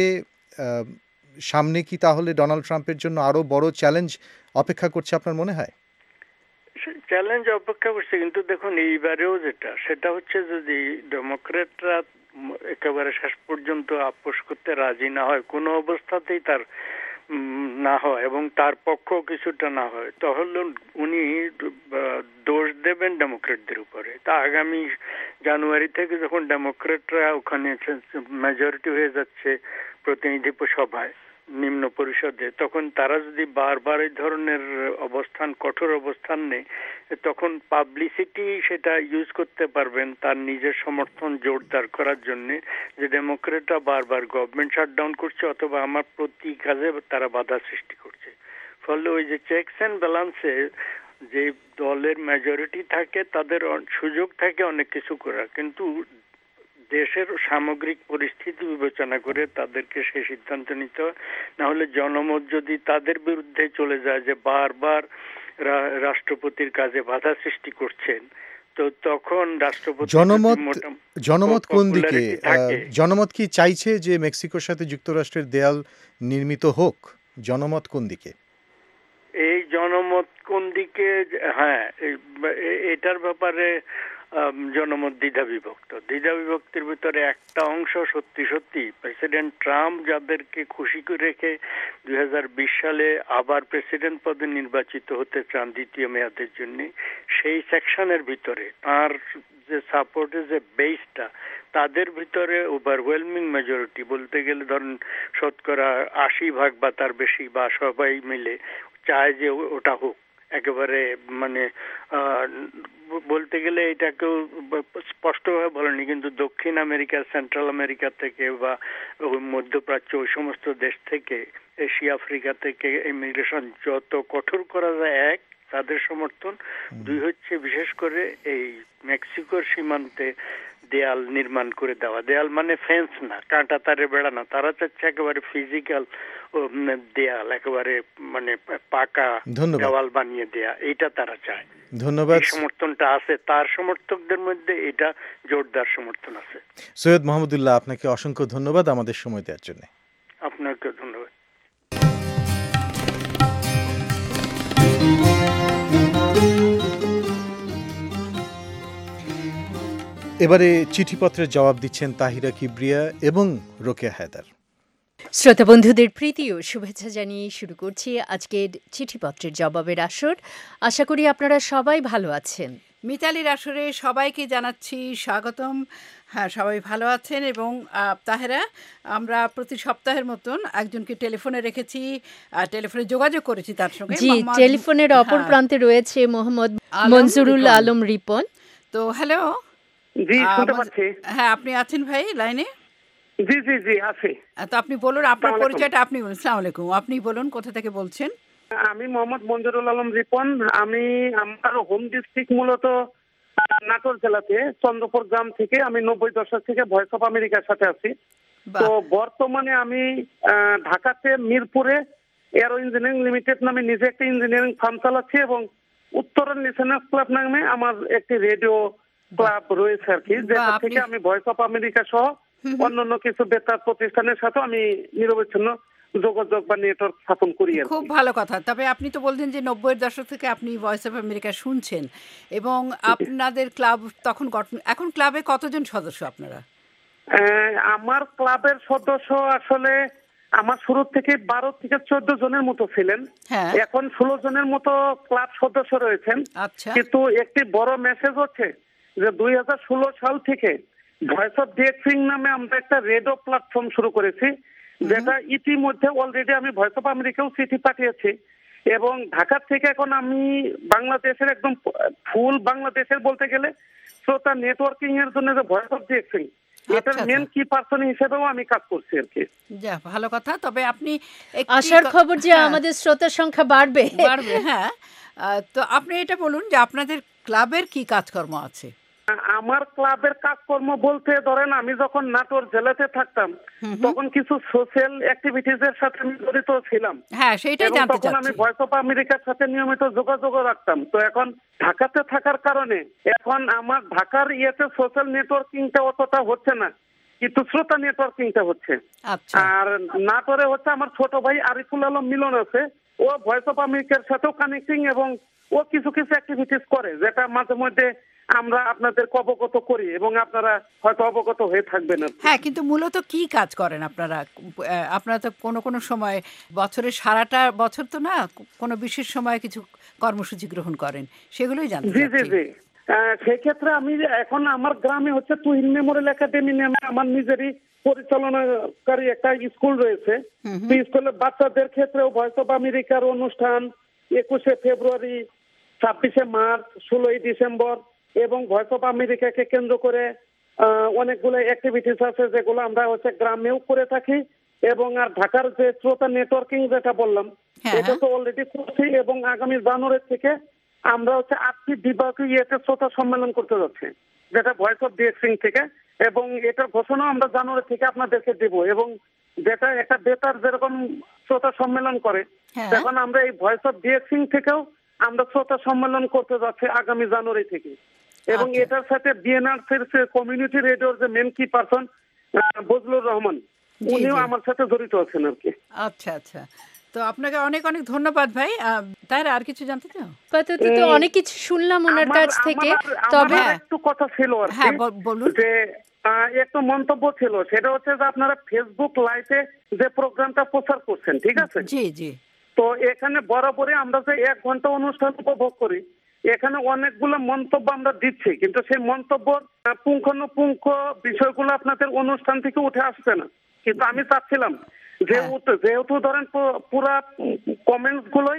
সামনে কি তাহলে ডোনাল্ড ট্রাম্পের জন্য আরও বড় চ্যালেঞ্জ অপেক্ষা করছে আপনার মনে হয়? চ্যালেঞ্জ অপেক্ষা করছে, কিন্তু দেখুন এইবারেও সেটা হচ্ছে যদি ডেমোক্রেটরা একেবারে শেষ পর্যন্ত আপোষ করতে রাজি না হয়, কোনো অবস্থাতেই তার না হয় এবং তার পক্ষ কিছুটা না হয়, তাহলে উনি দোষ দেবেন ডেমোক্রেটদের উপরে। তা আগামী জানুয়ারি থেকে যখন ডেমোক্রেটরা ওখানে মেজরিটি হয়ে যাচ্ছে প্রতিনিধি সভায়, নিম্ন পরিষদে, তখন তারা যদি বারবার এই ধরনের অবস্থান, কঠোর অবস্থান নেয়, তখন পাবলিসিটি সেটা ইউজ করতে পারবেন তার নিজের সমর্থন জোরদার করার জন্য, যে ডেমোক্রেটরা বারবার গভর্নমেন্ট শাটডাউন করছে অথবা আমার প্রতি কাজে তারা বাধা সৃষ্টি করছে। ফলে ওই যে চেকস অ্যান্ড ব্যালেন্সে যে দলের মেজরিটি থাকে তাদের সুযোগ থাকে অনেক কিছু করার, কিন্তু দেশের সামগ্রিক পরিস্থিতি বিবেচনা করে তাদেরকে সেই সিদ্ধান্ত নিতে হয়। না হলে জনমত যদি তাদের বিরুদ্ধে চলে যায় যে বারবার রাষ্ট্রপতির কাজে বাধা সৃষ্টি করছেন, তো তখন রাষ্ট্রপতি জনমত কোন দিকে? জনমত কি চাইছে যে মেক্সিকোর সাথে যুক্তরাষ্ট্রের দেয়াল নির্মিত হোক? জনমত কোন দিকে? এই জনমত কোন দিকে, হ্যাঁ, এটার ব্যাপারে জনমত দ্বিধা বিভক্তির ভিতরে একটা অংশ সত্যি প্রেসিডেন্ট ট্রাম্প যাদেরকে খুশি করে রেখে 2020 সালে আবার প্রেসিডেন্ট পদে নির্বাচিত হতে চান দ্বিতীয় মেয়াদের জন্য, সেই সেকশনের ভিতরে তার যে সাপোর্টের যে বেসটা, তাদের ভিতরে ওভারওয়েলমিং মেজরিটি, বলতে গেলে ধরুন 80% বা তার বেশি বা সবাই মিলে চায় যে ওটা হোক। একেবারে মানে বলতে গেলে এটাকেও স্পষ্টভাবে বলেনি, কিন্তু দক্ষিণ আমেরিকা, সেন্ট্রাল আমেরিকা থেকে বা মধ্যপ্রাচ্য ওই সমস্ত দেশ থেকে, এশিয়া, আফ্রিকা থেকে ইমিগ্রেশন যত কঠোর করা যায়, এক তাদের সমর্থন, দুই হচ্ছে বিশেষ করে এই মেক্সিকোর সীমান্তে দেয়াল নির্মাণ করে দেওয়া। দেয়াল মানে ফেন্স না, কাঁটা তারে বেড়া না, তারা চাচ্ছে একেবারে ফিজিক্যাল দেয়াল, একেবারে মানে পাকা দেওয়াল বানিয়ে দেয়া, এইটা তারা চায়। ধন্যবাদ। সমর্থনটা আছে, তার সমর্থকদের মধ্যে এটা জোরদার সমর্থন আছে। সৈয়দ মাহমুদুল্লাহ, আপনাকে অসংখ্য ধন্যবাদ আমাদের সময় দেওয়ার জন্য। আপনাকে ধন্যবাদ। এবারে চিঠিপত্রের জবাব দিচ্ছেন তাহিরা কিবরিয়া এবং রোকেয়া হায়দার। শ্রোতা বন্ধুদের প্রীতি ও শুভেচ্ছা জানিয়ে শুরু করছি আজকের চিঠিপত্রের জবাবের আসর। আশা করি আপনারা সবাই ভালো আছেন। মিতালির আসরে সবাইকে জানাচ্ছি স্বাগতম। হ্যাঁ, সবাই ভালো আছেন। এবং তাহেরা, আমরা প্রতি সপ্তাহের মতন একজনকে টেলিফোনে রেখেছি, টেলিফোনে যোগাযোগ করেছি তার সঙ্গে। জি, টেলিফোনের অপর প্রান্তে রয়েছে মোহাম্মদ মনজুরুল আলম রিপন। তো হ্যালো। জি, শুনতে পাচ্ছি। হ্যাঁ, আপনি আছেন ভাই লাইনে? জি জি জি আছি। তো আপনি বলুন আপনার পরিচয়টা। আপনি বলুন। আসসালামু আলাইকুম। আপনি বলুন কোথা থেকে বলছেন? আমি মোহাম্মদ মনজুরুল আলম রিপন। আমার হোম ডিস্ট্রিক্ট মূলত নাটোর জেলাতে চন্দ্রপুর গ্রাম থেকে। আমি 90 দশক থেকে ভয়েস অফ আমেরিকার সাথে আছি। তো বর্তমানে আমি ঢাকাতে মিরপুরে এয়ারো ইঞ্জিনিয়ারিং লিমিটেড নামে নিজে একটা ইঞ্জিনিয়ারিং ফার্ম চালাচ্ছি এবং উত্তরণ লিসেনার্স ক্লাব নামে আমার একটি রেডিও ক্লাব রয়েছে আর কি, যেটা থেকে আমি ভয়েস অফ আমেরিকা সহ অন্যান্য কিছু বেতার প্রতিষ্ঠানের সাথে আমি নিরবচ্ছিন্ন যোগাযোগ বা নেটওয়ার্ক স্থাপন করি। খুব ভালো কথা। তবে আপনি তো বলছেন যে 90-এর দশক থেকে আপনি ভয়েস অফ আমেরিকা শুনছেন এবং আপনাদের ক্লাব তখন গঠন। এখন ক্লাবে কতজন সদস্য আপনারা? আমার ক্লাবের সদস্য আসলে আমার শুরু থেকে 12 থেকে 14 জনের মতো ছিলেন, এখন 16 জনের মতো ক্লাব সদস্য রয়েছেন। কিন্তু একটি বড় মেসেজ হচ্ছে যে 2016 সাল থেকে ভয়েস অফ ডিএক্সিং নামে আমরা একটা রেডিও প্ল্যাটফর্ম শুরু করেছি, যেটা ইতিমধ্যে অলরেডি আমি ভয়েস অফ আমেরিকাও চিঠি পাঠিয়েছি এবং ঢাকা থেকে এখন আমি বাংলাদেশের একদম ফুল বাংলাদেশের বলতে গেলে শ্রোতা নেটওয়ার্কিং এর জন্য যে ভয়েস অফ ডিএক্সিং এটার মেন কি পার্সন হিসেবেও আমি কাজ করছি আর কি। যা ভালো কথা। তবে আপনি আশার খবর যে আমাদের শ্রোতার সংখ্যা বাড়বে। হ্যাঁ, তো আপনি এটা বলুন যে আপনাদের ক্লাবের কি কাজকর্ম আছে? আমার ক্লাবের কাজকর্ম বলতে ধরেন আমি যখন নাটোর জেলাতে থাকতাম তখন কিছু সোশ্যাল অ্যাক্টিভিটিজ এর সাথে আমি জড়িত ছিলাম। হ্যাঁ, সেটাই জানতে চাচ্ছি। তখন আমি ভয়েস অফ আমেরিকার সাথে নিয়মিত যোগাযোগ রাখতাম। তো এখন ঢাকাতে থাকার কারণে এখন আমার ঢাকার ইয়েতে সোশ্যাল নেটওয়ার্কিংটা অতটা হচ্ছে না, কিন্তু শ্রোতা নেটওয়ার্কিংটা হচ্ছে। আর নাটোরে হচ্ছে আমার ছোট ভাই আরিফুল আলম মিলন আছে, ও ভয়েস অফ আমেরিকার সাথেও কানেক্টিং এবং ও কিছু কিছু অ্যাক্টিভিটিস করে যেটা মাঝে মধ্যে আমরা আপনাদের অবগত করি এবং আপনারা হয়তো অবগত হয়ে থাকবেন। হ্যাঁ, কিন্তু মূলত কি কাজ করেন আপনারা? আপনারা তো কোনো সময় বছরের সারাটা বছর তো না, কোনো বিশেষ সময় কিছু কর্মসূচি গ্রহণ করেন, সেগুলোই জানতে চাচ্ছি। জি, সেক্ষেত্রে আমি এখন আমার গ্রামে হচ্ছে তুহিন মেমোরিয়াল একাডেমি নামে আমার নিজেরই পরিচালনাকারী একটা স্কুল রয়েছে। স্কুলের বাচ্চাদের ক্ষেত্রেও ভয়েস অফ আমেরিকার অনুষ্ঠান 21শে ফেব্রুয়ারি, 26শে মার্চ, 16ই ডিসেম্বর এবং ভয়েস অফ আমেরিকাকে কেন্দ্র করে অনেকগুলো অ্যাক্টিভিটিস আছে যেগুলো আমরা হচ্ছে গ্রামেও করে থাকি এবং আর ঢাকার যে শ্রোতা নেটওয়ার্কিং যেটা বললাম এটা তো অলরেডি করছি এবং আগামী জানুয়ারি থেকে আমরা হচ্ছে 8টি বিভাগীয় ইয়েতে শ্রোতা সম্মেলন করতে যাচ্ছি, যেটা ভয়েস অফ ডিএক্সিং থেকে, এবং এটার ঘোষণা আমরা জানুয়ারি থেকে আপনাদেরকে দেব। এবং যেটা একটা বেতার যেরকম শ্রোতা সম্মেলন করে তখন আমরা এই ভয়েস অফ ডিএক্সিং থেকেও আমরা শ্রোতা সম্মেলন করতে যাচ্ছি আগামী জানুয়ারি থেকে। এবং এটার সাথে বিএনআর কমিউনিটি রেডিওর যে মেন কি পার্সন বজলুর রহমান, উনিও আমার সাথে জড়িত আছেন আর কি। আচ্ছা, তো আপনাকে অনেক অনেক ধন্যবাদ ভাই। তাই আর কিছু জানতে চাও? তো অনেক কিছু শুনলাম ওনার কাছ থেকে, তবে একটু কথা ছিল আর কি, বলুন। যে একটু মন্তব্য ছিল, সেটা হচ্ছে যে আপনারা ফেসবুক লাইভে যে প্রোগ্রামটা প্রচার করছেন, ঠিক আছে? জি। তো এখানে বরাবরই আমরা যে 1 ঘন্টা অনুষ্ঠান উপভোগ করি, এখানে অনেকগুলো মন্তব্য আমরা দিচ্ছি, কিন্তু সেই মন্তব্য পুঙ্খানুপুঙ্খ বিষয়গুলো আপনাদের অনুষ্ঠান থেকে উঠে আসছে না। কিন্তু আমি চাচ্ছিলাম যেহেতু ধরেন পুরা কমেন্টস গুলোই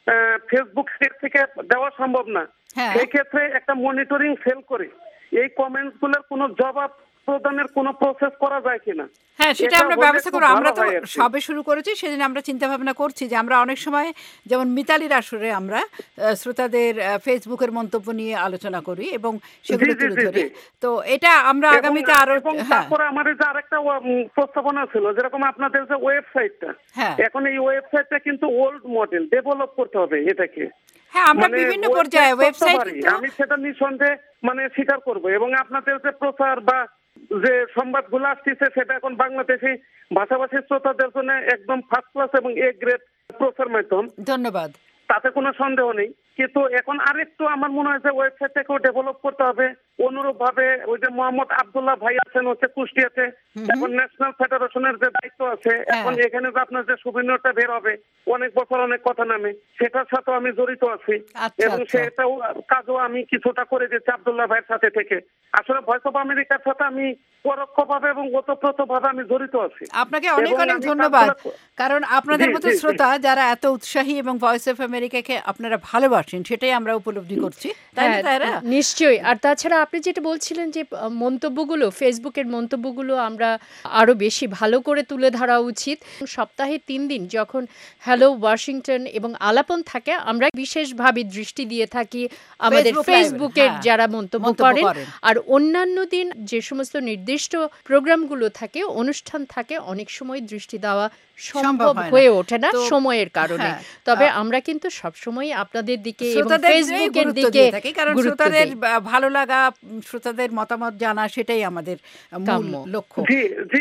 ফেসবুক থেকে দেওয়া সম্ভব না, সেই ক্ষেত্রে একটা মনিটরিং সেল করে এই কমেন্টস গুলোর কোনো জবাব প্রদানের কোনো প্রসেস করা যায় কিনা। হ্যাঁ, সেটা আমরা ব্যবস্থা করব। আমরা তো সবে শুরু করেছি, সেদিন আমরা চিন্তা ভাবনা করছি যে আমরা অনেক সময় যেমন মিতালির আসরে আমরা শ্রোতাদের ফেসবুকের মন্তব্য নিয়ে আলোচনা করি এবং সেগুলো তুলে ধরি। তো এটা আমরা আগামীতে আরো। তারপরে আমাদের যে আরেকটা প্রস্তাবনা ছিল, যেরকম আপনাদের যে ওয়েবসাইটটা, এখন এই ওয়েবসাইটটা কিন্তু ওল্ড মডেল, ডেভেলপ করতে হবে এটাকে। হ্যাঁ, আমরা বিভিন্ন পর্যায়ে ওয়েবসাইট, আমি সেটা নিঃসন্দেহে স্বীকার করব। এবং আপনাদের যে প্রচার বা যে সংবাদগুলো আসছে সেটা এখন বাংলাদেশি ভাষাভাষী শ্রোতাদের জন্য একদম ফার্স্ট ক্লাস এবং এ গ্রেড প্রচার মাধ্যম। ধন্যবাদ, তাতে কোনো সন্দেহ নেই। কিন্তু এখন আরেকটু আমার মনে হয় যে ওয়েবসাইটটাকেও ডেভেলপ করতে হবে অনুরূপ ভাবে। ওই যে মোহাম্মদ আব্দুল্লাহ ভাই আছেন হচ্ছে কুষ্টিয়াতে, এখন ন্যাশনাল ফেডারেশনের যে দায়িত্ব আছে, এখন এখানে যে আপনার যে সুবিনয়টা বের হবে, অনেক বছর অনেক কথা নামে, সেটার সাথে আমি জড়িত আছি এবং সেটাও কাজও আমি কিছুটা করে দিচ্ছি আব্দুল্লাহ ভাইয়ের সাথে থেকে। আসলে ভয়েস অফ আমেরিকার সাথে আমি পরোক্ষভাবে এবং ওতপ্রোতভাবে আমি জড়িত আছি। আপনাকে অনেক অনেক ধন্যবাদ, কারণ আপনাদের মতো শ্রোতা যারা এত উৎসাহী এবং ভয়েস অফ আমেরিকাকে আপনারা ভালোবাসেন সেটাই আমরা উপলব্ধি করছি। নিশ্চয়ই। আর তাছাড়া আপনি যেটা বলছিলেন যে মন্তব্যগুলো, ফেসবুকের মন্তব্যগুলো আমরা আরো বেশি ভালো করে তুলে ধরা উচিত। সপ্তাহে 3 দিন যখন হ্যালো ওয়াশিংটন এবং আলাপন থাকে, আমরা বিশেষভাবে দৃষ্টি দিয়ে থাকি আমাদের ফেসবুকের যারা মন্তব্য করেন। আর অন্যান্য দিন যে সমস্ত নির্দিষ্ট প্রোগ্রামগুলো থাকে, অনুষ্ঠান থাকে, অনেক সময় দৃষ্টি দেওয়া সম্ভব হয়ে ওঠে না সময়ের কারণে। তবে আমরা কিন্তু সবসময় আপনাদের দিকে এবং ফেসবুকের দিকে থাকি, কারণ শ্রোতাদের ভালো লাগা, শ্রোতাদের মতামত জানা, সেটাই আমাদের মূল লক্ষ্য। জি,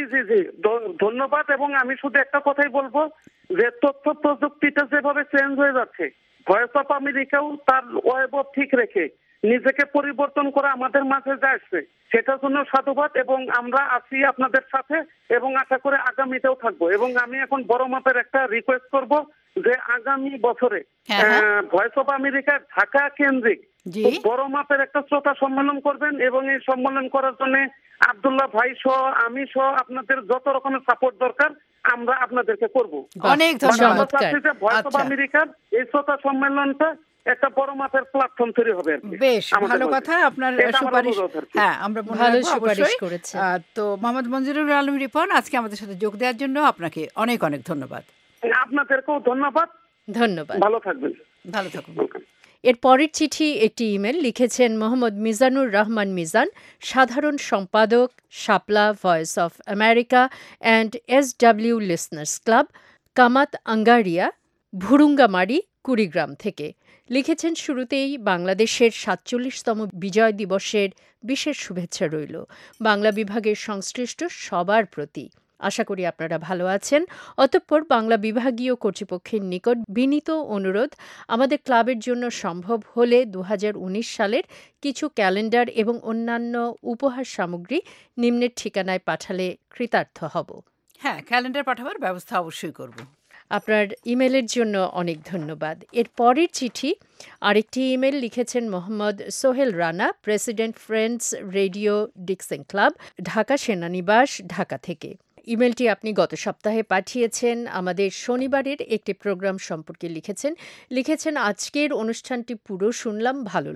ধন্যবাদ। এবং আমি শুধু একটা কথাই বলবো যে তথ্য প্রযুক্তিটা যেভাবে চেঞ্জ হয়ে যাচ্ছে, ভয়েস অফ আমেরিকাও তার ওয়েব ঠিক রেখে নিজেকে পরিবর্তন করা আমাদের মাঝে যে আসছে সেটার জন্য সাধুবাদ, এবং আমরা আছি আপনাদের সাথে এবং আশা করে আগামীতেও থাকবো। এবং আমি এখন বড় মাপের একটা রিকোয়েস্ট করব যে আগামী বছরে ভয়েস অফ আমেরিকা ঢাকা কেন্দ্রিক খুব বড় মাপের একটা শ্রোতা সম্মেলন করবেন, এবং এই সম্মেলন করার জন্য আব্দুল্লাহ ভাই সহ আমি সহ আপনাদের যত রকমের সাপোর্ট দরকার আমরা আপনাদেরকে করব। অনেক ধন্যবাদ। ভয়েস অফ আমেরিকার এই শ্রোতা সম্মেলনটা একটা বড় মাপের প্ল্যাটফর্ম তৈরি হবে। বেশ ভালো কথা, আপনার সুপারিশ আমরা ভালো সুপারিশ করেছে। তো মোহাম্মদ মঞ্জুরুল আলম রিপন আজকে আমাদের সাথে যোগ দেওয়ার জন্য আপনাকে অনেক অনেক ধন্যবাদ। আপনাদেরকেও ধন্যবাদ। ভালো থাকবেন। ভালো থাকুন। এর পরের চিঠি একটি ইমেল লিখেছেন মোহাম্মদ মিজানুর রহমান মিজান, সাধারণ সম্পাদক, Shapla voice of America and SW listeners club, Kamat Angaria, Bhurungamari, Kurigram থেকে। লিখেছেন, শুরুতেই বাংলাদেশের 47তম বিজয় দিবসের বিশেষ শুভেচ্ছা রইল বাংলা বিভাগের সংশ্লিষ্ট সবার প্রতি। আশা করি আপনারা ভালো আছেন। অতঃপর বাংলা বিভাগীয় কর্তৃপক্ষের নিকট বিনীত অনুরোধ, আমাদের ক্লাবের জন্য সম্ভব হলে 2019 সালের কিছু ক্যালেন্ডার এবং অন্যান্য উপহার সামগ্রী নিম্নের ঠিকানায় পাঠালে কৃতার্থ হব। হ্যাঁ, ক্যালেন্ডার পাঠাবার ব্যবস্থা অবশ্যই করব। আপনার ইমেলের জন্য অনেক ধন্যবাদ। এর পরের চিঠি আরেকটি ইমেল লিখেছেন Mohammad Sohel Rana, president friends radio Dixon club, Dhaka সেনানিবাস, ঢাকা থেকে। ইমেলটি আপনি গত সপ্তাহে পাঠিয়েছেন। আমাদের শনিবারের একটি প্রোগ্রাম সম্পর্কে লিখেছেন আজকের অনুষ্ঠানটি পুরো শুনলাম,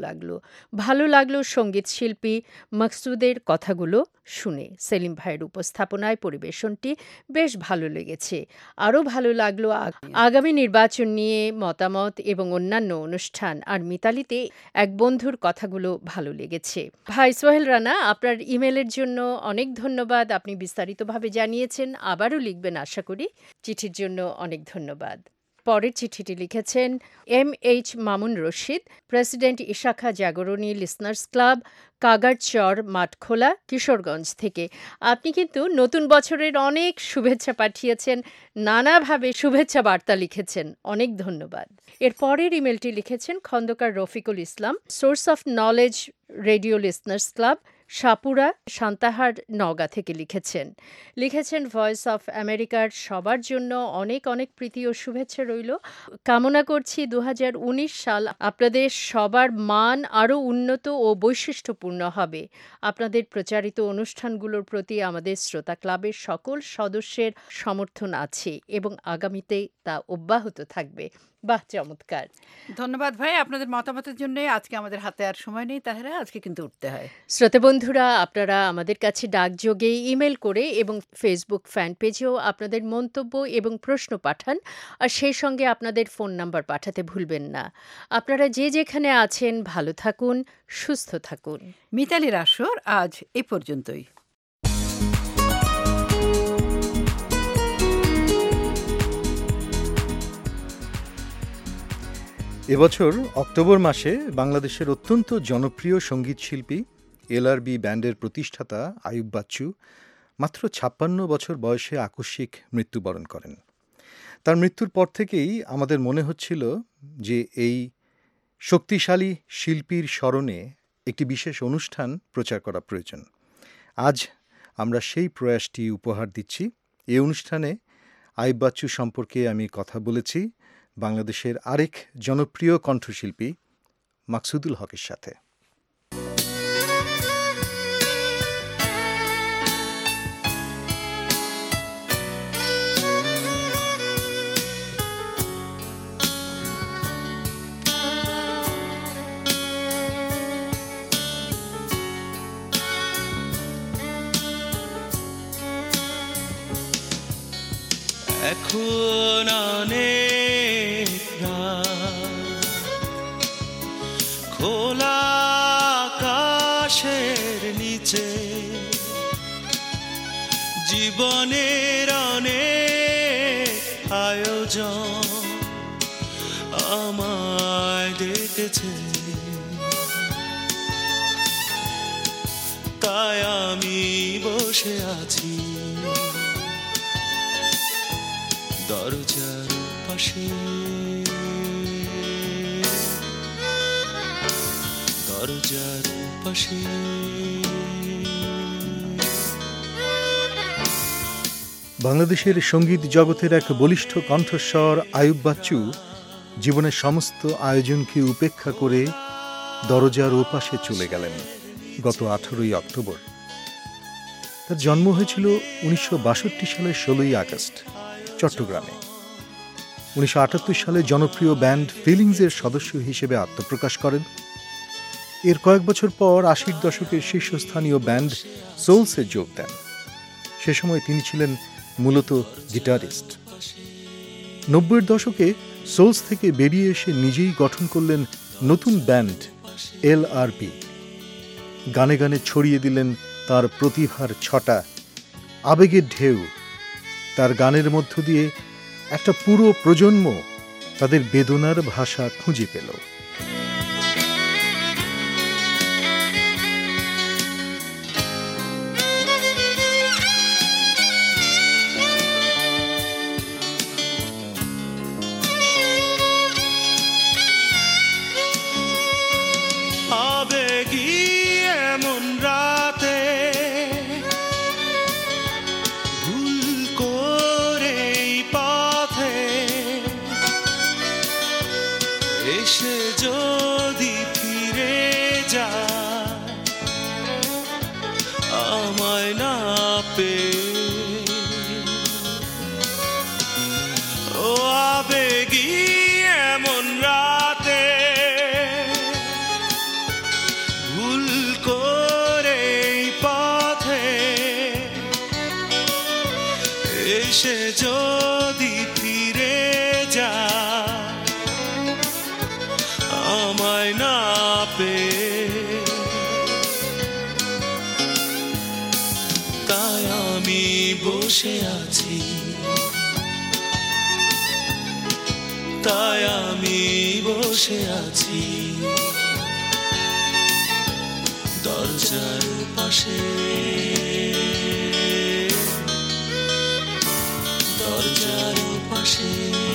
ভালো লাগলো সঙ্গীত শিল্পী মকসুদের কথাগুলো শুনে। সেলিম ভাইয়ের উপস্থাপনায় পরিবেশনটি বেশ ভালো লেগেছে। আরও ভালো লাগলো আগামী নির্বাচন নিয়ে মতামত এবং অন্যান্য অনুষ্ঠান। আর মিতালিতে এক বন্ধুর কথাগুলো ভালো লেগেছে। ভাই সোহেল রানা, আপনার ইমেলের জন্য অনেক ধন্যবাদ। আপনি বিস্তারিতভাবে জানিয়েছেন, আবারও লিখবেন আশা করি। চিঠির জন্য অনেক ধন্যবাদ। পরের চিঠিটি লিখেছেন MH Mamun Rashid, president Ishakha Jagoroni listeners club, Kagarchar, Mathkhola, Kishoreganj থেকে। আপনি কিন্তু নতুন বছরের অনেক শুভেচ্ছা পাঠিয়েছেন, নানাভাবে শুভেচ্ছা বার্তা লিখেছেন, অনেক ধন্যবাদ। এর পরের ইমেলটি লিখেছেন Khandakar Rafiqul Islam, source of knowledge radio listeners club, Sapura, Santahar, Naogaon থেকে লিখেছেন ভয়েস অফ আমেরিকার সবার জন্য অনেক অনেক প্রীতি ও শুভেচ্ছা রইল। কামনা করছি 2019 সাল আপনাদের সবার মান আরও উন্নত ও বৈশিষ্ট্যপূর্ণ হবে। আপনাদের প্রচারিত অনুষ্ঠানগুলোর প্রতি আমাদের শ্রোতা ক্লাবের সকল সদস্যের সমর্থন আছে এবং আগামীতে তা অব্যাহত থাকবে। বাহ, চমৎকার। ধন্যবাদ ভাই আপনাদের মতামতের জন্য। আজকে আমাদের হাতে আর সময় নেই, তাহলে আজকে কিন্তু উঠতে হয়। শ্রোতা বন্ধুরা, আপনারা আমাদের কাছে ডাকযোগে, ইমেল করে এবং ফেসবুক ফ্যান পেজেও আপনাদের মন্তব্য এবং প্রশ্ন পাঠান। আর সেই সঙ্গে আপনাদের ফোন নাম্বার পাঠাতে ভুলবেন না। আপনারা যে যেখানে আছেন ভালো থাকুন, সুস্থ থাকুন। মিতালির আসর আজ এ পর্যন্তই। এবছর অক্টোবর মাসে বাংলাদেশের অত্যন্ত জনপ্রিয় সঙ্গীতশিল্পী LRB ব্যান্ডের প্রতিষ্ঠাতা আইয়ুব বাচ্চু মাত্র 56 বছর বয়সে আকস্মিক মৃত্যুবরণ করেন। তার মৃত্যুর পর থেকেই আমাদের মনে হচ্ছিল যে এই শক্তিশালী শিল্পীর স্মরণে একটি বিশেষ অনুষ্ঠান প্রচার করা প্রয়োজন। আজ আমরা সেই প্রয়াসটি উপহার দিচ্ছি। এই অনুষ্ঠানে আইয়ুব বাচ্চু সম্পর্কে আমি কথা বলেছি বাংলাদেশের আরেক জনপ্রিয় কণ্ঠশিল্পী মাকসুদুল হকের সাথে। এখন অনেক খোলা আকাশের নিচে জীবনের অনেক আয়োজন আমায় ডেকেছে, তাই আমি বসে আছি দরজার পাশে। দরজার পাশে। বাংলাদেশের সঙ্গীত জগতের এক বলিষ্ঠ কণ্ঠস্বর আয়ুব বাচ্চু জীবনের সমস্ত আয়োজনকে উপেক্ষা করে দরজার ওপাশে চলে গেলেন গত 18ই অক্টোবর। তার জন্ম হয়েছিল 1962 সালের 16ই আগস্ট চট্টগ্রামে। 1978 সালে জনপ্রিয় ব্যান্ড ফিলিংসের সদস্য হিসেবে আত্মপ্রকাশ করেন। এর কয়েক বছর পর 80-র দশকের শীর্ষস্থানীয় ব্যান্ড সোলসে যোগ দেন। সে সময় তিনি ছিলেন মূলত গিটারিস্ট। 90-এর দশকে সোলস থেকে বেরিয়ে এসে নিজেই গঠন করলেন নতুন ব্যান্ড LRB। গানে গানে ছড়িয়ে দিলেন তার প্রতিভার ছটা, আবেগের ঢেউ। তার গানের মধ্য দিয়ে একটা পুরো প্রজন্ম তাদের বেদনার ভাষা খুঁজে পেল। আবেগী এমন রাতে ভুল করে পথে এসে যদি ফিরে যায় আমায় না পেয়ে, ও আবেগী এমন রাতে ভুল করে পথে এসে যদি ফিরে যায় আমায় না পেয়ে, তাই আমি বসে আছি, তাই আমি বসে আছি দরজার পাশে, দরজার পাশে।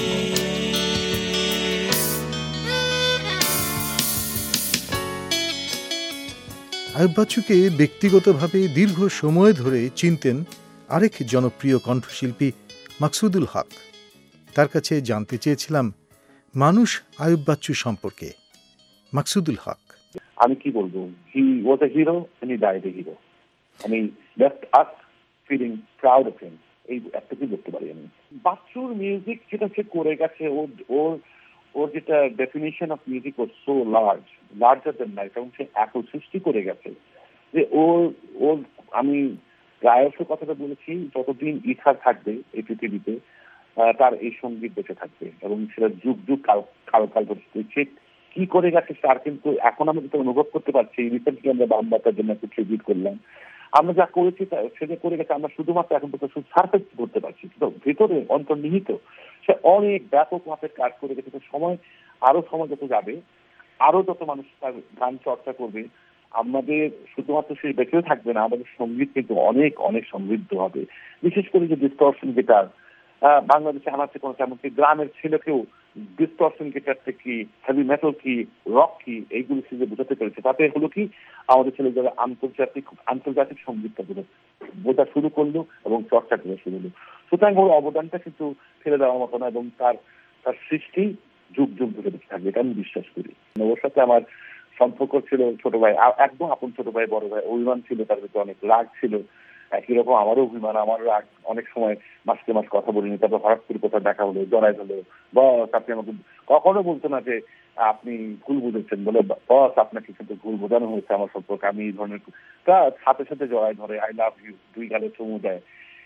আয়ুব বাচ্চুকে ব্যক্তিগতভাবে দীর্ঘ সময় ধরে চিনতেন আরেক জনপ্রিয় কণ্ঠশিল্পী মাকসুদুল হক। তার কাছে জানতে চেয়েছিলাম মানুষ আয়ুব বাচ্চু সম্পর্কে। মাকসুদুল হক: আমি কি বলবো, he was a hero and he died a hero. আমি left us feeling proud of him, এই একটা কি বলতে পারি আমি। বাচ্চুর মিউজিক যেটা সে করে গেছে, ওর যেটা ডেফিনিশন অফ মিউজিক ওর সো লার্জার দেন লাইফ, এবং সে এত সৃষ্টি করে গেছে যে ওর আমি প্রায়শ কথাটা বলেছি, যতদিন ইথার থাকবে এই পৃথিবীতে তার এই সঙ্গীত বেঁচে থাকবে, এবং সেটা যুগ যুগ কাল ধরে সে কি করে গেছে তার কিন্তু এখন আমরা যেটা অনুভব করতে পারছি। রিসেন্টলি আমরা বামবাতার জন্য একটা ট্রিবিউট করলাম, আমরা যা করেছি সেটা করে গেছে, আমরা শুধুমাত্র এখন পর্যন্ত শুধু সার্ফেস করতে পারছি, কিন্তু ভেতরে অন্তর্নিহিত সে অনেক ব্যাপক মাপের কাজ করে গেছে। আরো সময় যত যাবে, আরো যত মানুষ তার গান চর্চা করবে, আমাদের শুধুমাত্র সে বেঁচেও থাকবে না, আমাদের সঙ্গীত কিন্তু অনেক অনেক সমৃদ্ধ হবে। বিশেষ করে যে ডিস্টরশন গিটার বাংলাদেশে আনাচ্ছে কোনো, তেমনকি গ্রামের ছেলেকেও ডিস্টরশন গিটারটা কি, হেভি মেটাল কি, রক কি, এইগুলো সে যে বোঝাতে পেরেছে, তাতে হলো কি আমাদের ছেলে যারা আন্তর্জাতিক সঙ্গীতটা বোঝা শুরু করলো এবং চর্চা করা শুরু হলো। সুতরাং ওর অবদানটা কিন্তু ফেলে দেওয়ার মতো না, এবং তার সৃষ্টি যুগ যুগ ধরে বেঁচে থাকবে, এটা আমি বিশ্বাস করি। ওর সাথে আমার সম্পর্ক ছিল ছোট ভাই, একদম আপন ছোট ভাই, বড় ভাই, অভিমান ছিল, তার ভিতরে অনেক রাগ ছিল। একই রকম আমারও অভিমান, আমারও রাগ। অনেক সময় মাসকে মাস কথা বলিনি, তারপর হঠাৎ করে কোথাও দেখা হলো, জড়াই হলো, বস আপনি আমাকে কখনো বলতো না যে আপনি ভুল বুঝেছেন, বলে বস আপনাকে কিন্তু ভুল বোঝানো হয়েছে আমার সম্পর্কে, আমি এই ধরনের, তা সাথে সাথে জড়াই ধরে, আই লাভ ইউ, 2 গালে চুমু দেয়।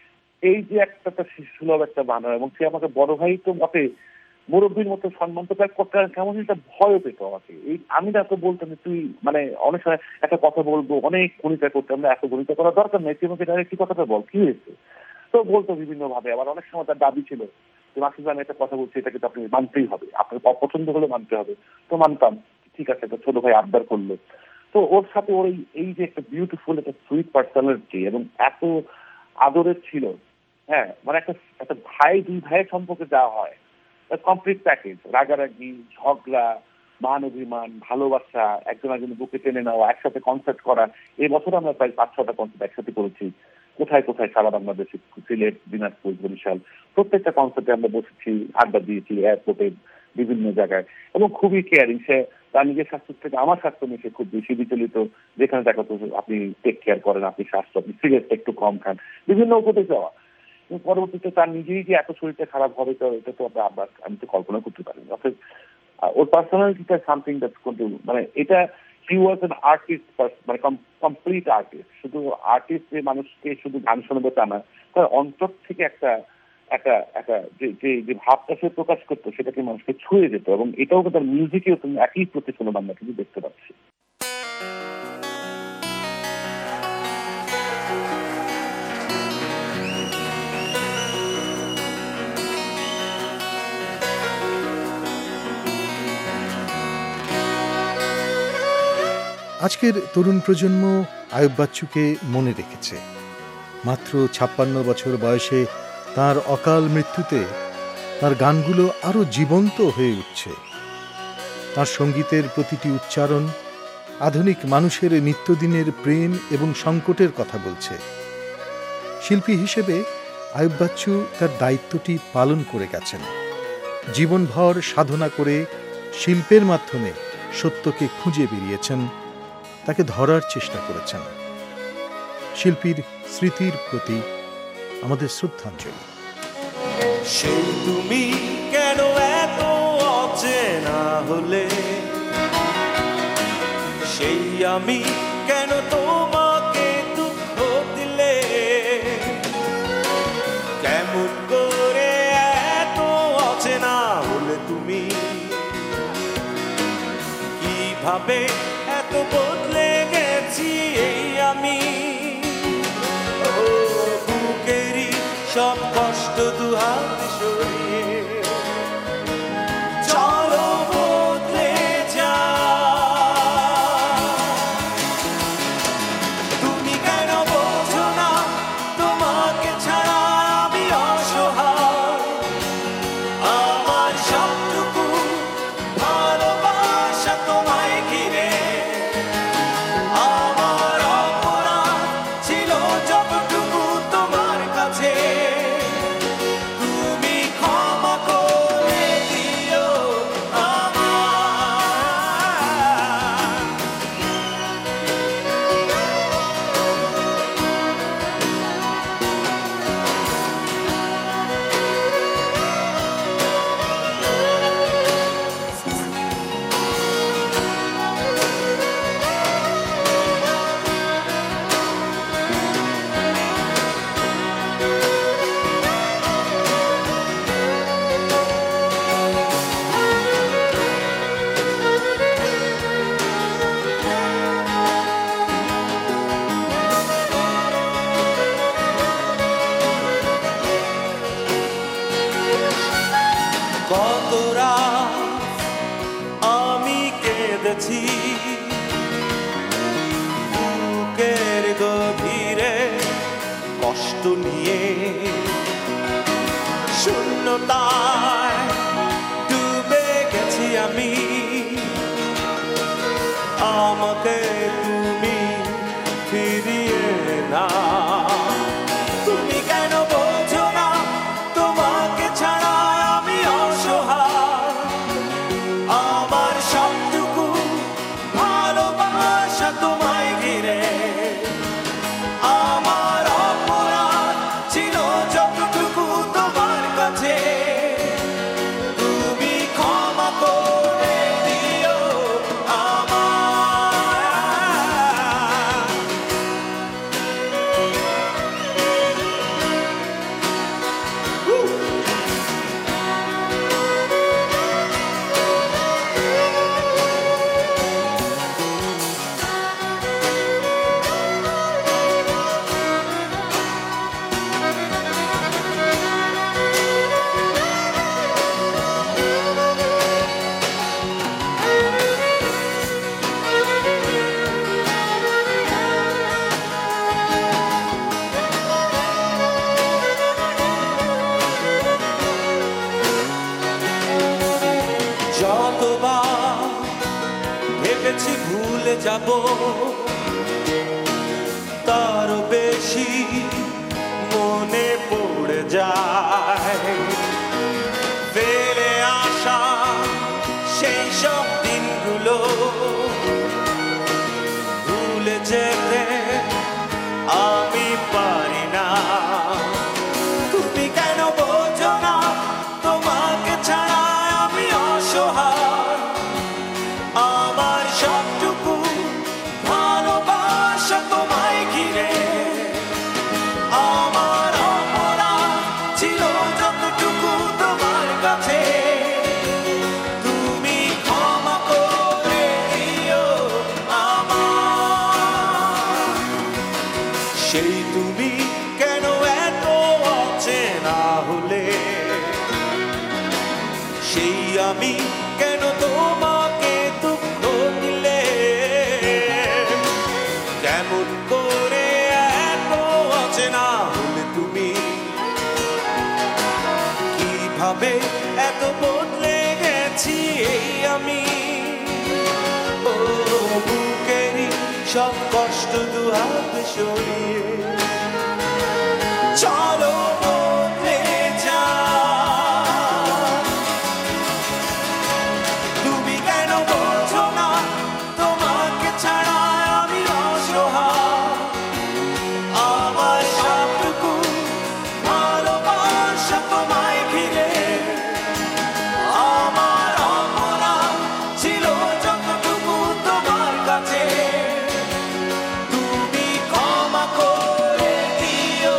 এই যে একটা শিশুসুলভ একটা বানা, এবং সে আমাকে বড় ভাই তো বটে, মুরব্বীর মতো সম্মান তো কেমন একটা ভয় পেত আমাকে। এই আমি না তো বলতাম যে তুই, মানে অনেক সময় একটা কথা বলবো, অনেক গণিতা করতাম না, এত গণিতা করার দরকার নেই, তুই আমাকে ডাইরেক্ট কথাটা বল, কি হয়েছে। তো বলতো বিভিন্ন ভাবে। আবার অনেক সময় তার দাবি ছিল যে মাসুদ আমি একটা কথা বলছি, এটাকে তো আপনি মানতেই হবে, আপনার অপছন্দ হলে মানতে হবে। তো মানতাম, ঠিক আছে। তো ছোট ভাই আবদার করলো, তো ওর সাথে ওর এই যে একটা বিউটিফুল একটা সুইট পার্সোনালিটি, এবং এত আদরের ছিল, হ্যাঁ, মানে একটা ভাই, 2 ভাইয়ের সম্পর্কে যা হয় কমপ্লিট প্যাকেজ, রাগারাগি, ঝগড়া, মান অভিমান, ভালোবাসা, একজন একজনের বুকে টেনে নেওয়া, একসাথে কনসার্ট করা। এই বছর আমরা প্রায় 5-6টা কনসার্ট একসাথে করেছি কোথায় কোথায় সারা বাংলাদেশে, সিলেট, দিনাজপুর, বরিশাল, প্রত্যেকটা কনসার্টে আমরা বসেছি, আড্ডা দিয়েছি এয়ারপোর্টে, বিভিন্ন জায়গায়, এবং খুবই কেয়ারিং। সে তার নিজের স্বাস্থ্য থেকে আমার স্বাস্থ্য নিয়ে সে খুব বেশি বিচলিত। যেখানে দেখা তো আপনি টেক কেয়ার করেন, আপনি স্বাস্থ্য, আপনি সিগারেটটা একটু কম খান, বিভিন্ন উপদেশ দেওয়া। পরবর্তীতে তার নিজেই যে এত শরীরটা খারাপ হবে এটা তো আমি তো কল্পনা করতে পারিনি। অর্থাৎ ওর পার্সোনালিটিটা সামথিং দ্যাটস গোইং টু, মানে এটা হি ওয়াজ অ্যান আর্টিস্ট, মানে কমপ্লিট আর্টিস্ট। শুধু আর্টিস্ট যে মানুষকে শুধু গান শোনাবে তা না, তার অন্তর থেকে একটা যে ভাবটা সে প্রকাশ করতো সেটাকে মানুষকে ছুঁয়ে যেত, এবং এটাও তার মিউজিকেও তুমি একই প্রতিফলন আমরা কিন্তু দেখতে পাচ্ছি। আজকের তরুণ প্রজন্ম আয়ুব বাচ্চুকে মনে রেখেছে। মাত্র 56 বছর বয়সে তার অকাল মৃত্যুতে তার গানগুলো আরও জীবন্ত হয়ে উঠছে। তার সঙ্গীতের প্রতিটি উচ্চারণ আধুনিক মানুষের নিত্যদিনের প্রেম এবং সংকটের কথা বলছে। শিল্পী হিসেবে আয়ুব বাচ্চু তার দায়িত্বটি পালন করে গেছেন। জীবনভর সাধনা করে শিল্পের মাধ্যমে সত্যকে খুঁজে বেরিয়েছেন, তাকে ধরার চেষ্টা করেছেন। শিল্পীর স্মৃতির প্রতি আমাদের শ্রদ্ধাঞ্জলি। সেই তুমি কেন এত অচেনা হলে, সেই আমি কেন তোমাকে দুঃখ দিলে, কেমন করে এত অচেনা হলে তুমি, কিভাবে এত বদলে গেছি এই আমি, বুকেরই সব কষ্ট দুহাত সরিয়ে চলো বদলে যা। তুমি কেন বোঝো না তোমাকে ছাড়া আমি অসহায়, আমার সবটুকু ভালোবাসা তোমায় ঘিরে, আমার অপরাধ ছিল যতটুকু তোমার কাছে, তুমি ক্ষমা করে দিও কত রাত আমি কেঁদেছি, বুকের গভীরে কষ্ট নিয়ে, শূন্যতায় ডুবে গেছি আমি, আমাকে তুমি ফিরিয়ে না। তুমি কেন বোঝো না তোমাকে ছাড়া আমি অসহায়, আমার সবটুকু ভালোবাসা তোমায় ঘিরে, আমার অপরাধ ছিল যতটুকু তোমার কাছে, তুমি ক্ষমা করে দিও আমায়। ভেবেছি ভুলে যাব, তারও বেশি মনে পড়ে যায় ফেলে আসা সেই সব দিনগুলো, ভুলে যেতে আমি পারি না। তুমি কেন বোঝো না তোমাকে ছাড়া আমি অসহায়, আমার সবটুকু ভালোবাসা তোমায় ঘিরে, আমার অপরাধ ছিল যতটুকু তোমার কাছে, তুমি ক্ষমা করে দিও আমার। সেই তুমি কেন এত অচেনা হলে, সেই আমি কেন তোমাকে দুঃখ দিলে, কেমন করে এত অচেনা হলে তুমি, কিভাবে এত বদলে গেছি এই আমি, ও বুকেরই সব কষ্ট দুহাতে সরিয়ে চলো বদলে যা। তুমি কেন বোঝো না তোমাকে ছাড়া আমি অসহায়, আমার সবটুকু ভালোবাসা তোমায় ঘিরে, আমার অপরাধ ছিল যতটুকু তোমার কাছে, তুমি ক্ষমা করে দিও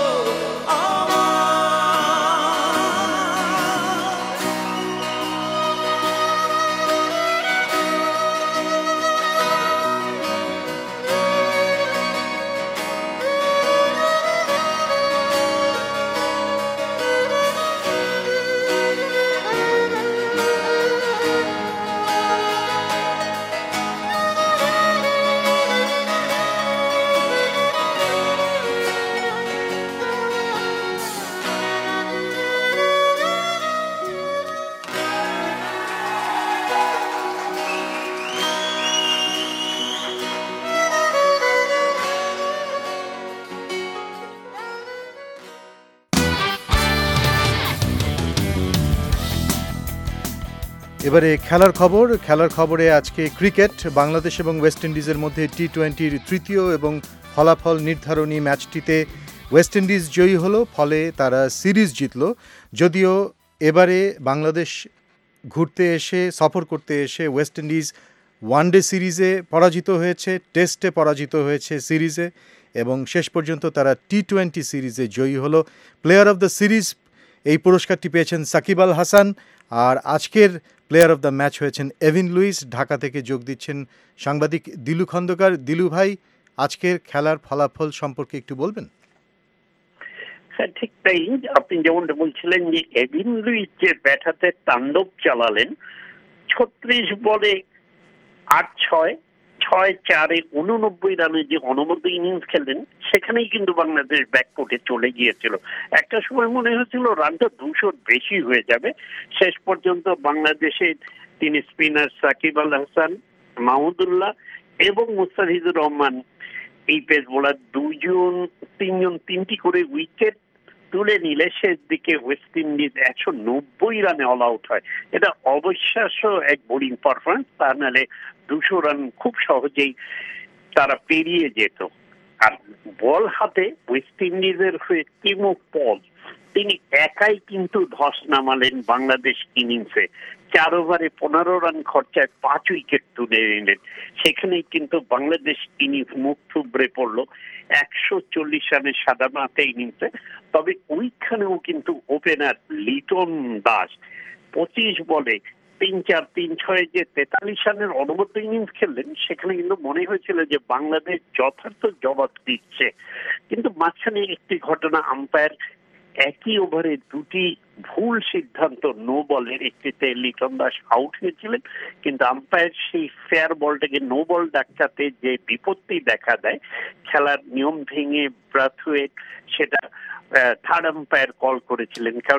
এবারে খেলার খবরে আজকে ক্রিকেট, বাংলাদেশ এবং ওয়েস্ট ইন্ডিজের মধ্যে টি-20-র তৃতীয় এবং ফলাফল নির্ধারণী ম্যাচটিতে ওয়েস্ট ইন্ডিজ জয়ী হলো, ফলে তারা সিরিজ জিতল। যদিও এবারে বাংলাদেশ সফর করতে এসে ওয়েস্ট ইন্ডিজ ওয়ানডে সিরিজে পরাজিত হয়েছে, টেস্টে পরাজিত হয়েছে সিরিজে, এবং শেষ পর্যন্ত তারা টি-20 সিরিজে জয়ী হলো। প্লেয়ার অফ দ্য সিরিজ এই পুরস্কারটি পেয়েছেন সাকিব আল হাসান, আর আজকের প্লেয়ার অফ দ্য ম্যাচ হয়েছেন এভিন লুইস। ঢাকা থেকে যোগ দিচ্ছেন সাংবাদিক দিলু খন্দকার। দিলু ভাই, আজকের খেলার ফলাফল সম্পর্কে একটু বলবেন? হ্যাঁ, ঠিক তাই। আপনি যেমনটা বলছিলেন যে এভিন লুইস যে ব্যাটাতে তাণ্ডব চালালেন, 36 বলে 8-6, 6-4-এ 89 রানে যে অনবদ্য ইনিংস খেললেন, সেখানেই কিন্তু বাংলাদেশ ব্যাকফুটে চলে গিয়েছিল। একটা সময় মনে হয়েছিল রানটা 200 বেশি হয়ে যাবে। শেষ পর্যন্ত বাংলাদেশে তিনি স্পিনার সাকিব আল হাসান, মাহমুদুল্লাহ এবং মুস্তাফিজুর রহমান, এই পেস বোলার তিনজন 3টি করে উইকেট তুলে নিলে শেষ দিকে ওয়েস্ট ইন্ডিজ 190 রানে অল আউট হয়। এটা অবিশ্বাস্য এক বোলিং পারফরমেন্স, তা নাহলে 200 রান খুব সহজেই তারা পেরিয়ে যেত। আর বল হাতে ওয়েস্ট ইন্ডিজের হয়ে টিমো পল, তিনি একাই কিন্তু ধস নামালেন বাংলাদেশ ইনিংসে। 4 ওভারে 15 রান খরচায় 5 উইকেট তুলে নিলেন। সেখানেই কিন্তু বাংলাদেশ ইনিংস মুখ থুবড়ে পড়লো 140 রানের সাদা মাঠে ইনিংসে। তবে ওইখানেও কিন্তু ওপেনার লিটন দাস 25 বলে 3-4, 3-6 যে 43 রানের অনবদ্য ইনিংস খেললেন, সেখানে কিন্তু মনে হয়েছিল যে বাংলাদেশ যথার্থ জবাব দিচ্ছে। কিন্তু মাঝখানে একটি ঘটনা, আম্পায়ার একই ওভারে 2টি ভুল সিদ্ধান্ত, নো বলের একটিতে লিটন দাস আউট হয়েছিলেন, কিন্তু আম্পায়ার সেই ফেয়ার বলটাকে নো বল ডাকাতে যে বিপত্তি দেখা দেয়, খেলার নিয়ম ভেঙে ব্রাথওয়েট সেটা থার্ড আম্পায়ার কল করেছিলেন। কারণ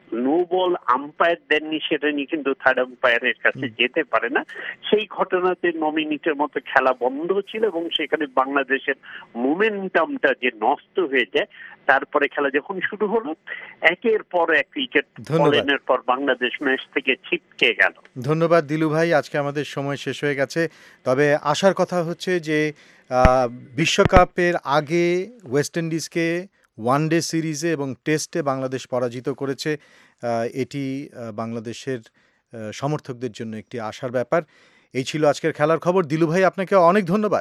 নো বল আম্পায়ার দেননি সেটা নিয়ে কিন্তু থার্ড আম্পায়ারের কাছে যেতে পারে না। সেই ঘটনাতে 9 মিনিটের মতো খেলা বন্ধ ছিল এবং সেখানে বাংলাদেশের মোমেন্টামটা যে নষ্ট হয়ে যায়। তারপরে খেলা যখন শুরু হলো একের পর এক উইকেট ফলের পর বাংলাদেশ ম্যাচ থেকে ছিটকে গেল। ধন্যবাদ দিলু ভাই, আজকে আমাদের সময় শেষ হয়ে গেছে। তবে আশার কথা হচ্ছে যে বিশ্বকাপের আগে ওয়েস্ট ইন্ডিজকে ওয়ানডে সিরিজে এবং টেস্টে বাংলাদেশ পরাজিত করেছে। এটি বাংলাদেশের সমর্থকদের জন্য একটি আশার ব্যাপার। এই ছিল আজকের খেলার খবর। দিলু ভাই, আপনাকে অনেক ধন্যবাদ।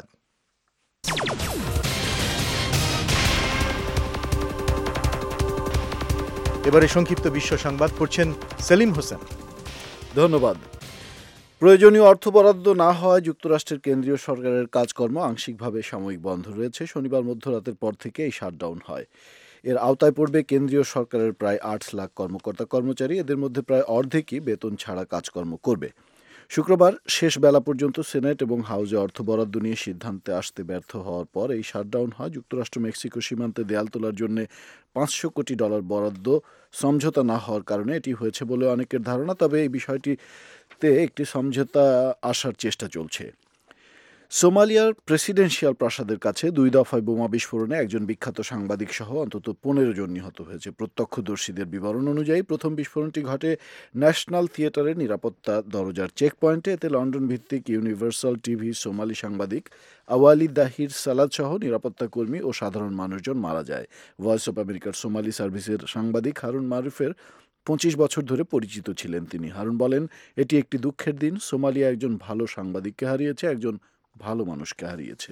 এবারে সংক্ষিপ্ত বিশ্ব সংবাদ পড়ছেন সেলিম হোসেন। ধন্যবাদ। প্রয়োজনীয় অর্থ বরাদ্দ না হওয়ায় যুক্তরাষ্ট্রের কেন্দ্রীয় সরকারের কাজকর্ম আংশিকভাবে সাময়িক বন্ধ রয়েছে। শনিবার মধ্যরাতের পর থেকে এই শাটডাউন হয়। এর আওতায় পড়বে কেন্দ্রীয় সরকারের প্রায় 8 লাখ কর্মকর্তা কর্মচারী। এদের মধ্যে প্রায় অর্ধেকই বেতন ছাড়া কাজকর্ম করবে। শুক্রবার শেষ বেলা পর্যন্ত সেনেট এবং হাউজে অর্থ বরাদ্দ নিয়ে সিদ্ধান্তে আসতে ব্যর্থ হওয়ার পর এই শাটডাউন হয়। যুক্তরাষ্ট্র মেক্সিকো সীমান্তে দেয়াল তোলার জন্য $500 কোটি বরাদ্দ সমঝোতা না হওয়ার কারণে এটি হয়েছে বলে অনেকের ধারণা। তবে এই বিষয়টিতে একটি সমঝোতা আসার চেষ্টা চলছে। সোমালিয়ার প্রেসিডেন্সিয়াল প্রাসাদের কাছে 2 দফায় বোমা বিস্ফোরণে একজন বিখ্যাত সাংবাদিক সহ অন্তত 15 জন নিহত হয়েছে। প্রত্যক্ষদর্শীদের বিবরণ অনুযায়ী প্রথম বিস্ফোরণটি ঘটে ন্যাশনাল থিয়েটারের নিরাপত্তা দরজার চেক পয়েন্টে। এতে লন্ডন ভিত্তিক ইউনিভার্সাল টিভি সোমালি সাংবাদিক আওয়ালি দাহির সালাদ সহ নিরাপত্তা কর্মী ও সাধারণ মানুষজন মারা যায়। ভয়েস অব আমেরিকার সোমালি সার্ভিসের সাংবাদিক হারুন মারুফের 25 বছর ধরে পরিচিত ছিলেন তিনি। হারুন বলেন, এটি একটি দুঃখের দিন। সোমালিয়া একজন ভালো সাংবাদিককে হারিয়েছে, একজন ভালো মানুষকে হারিয়েছে।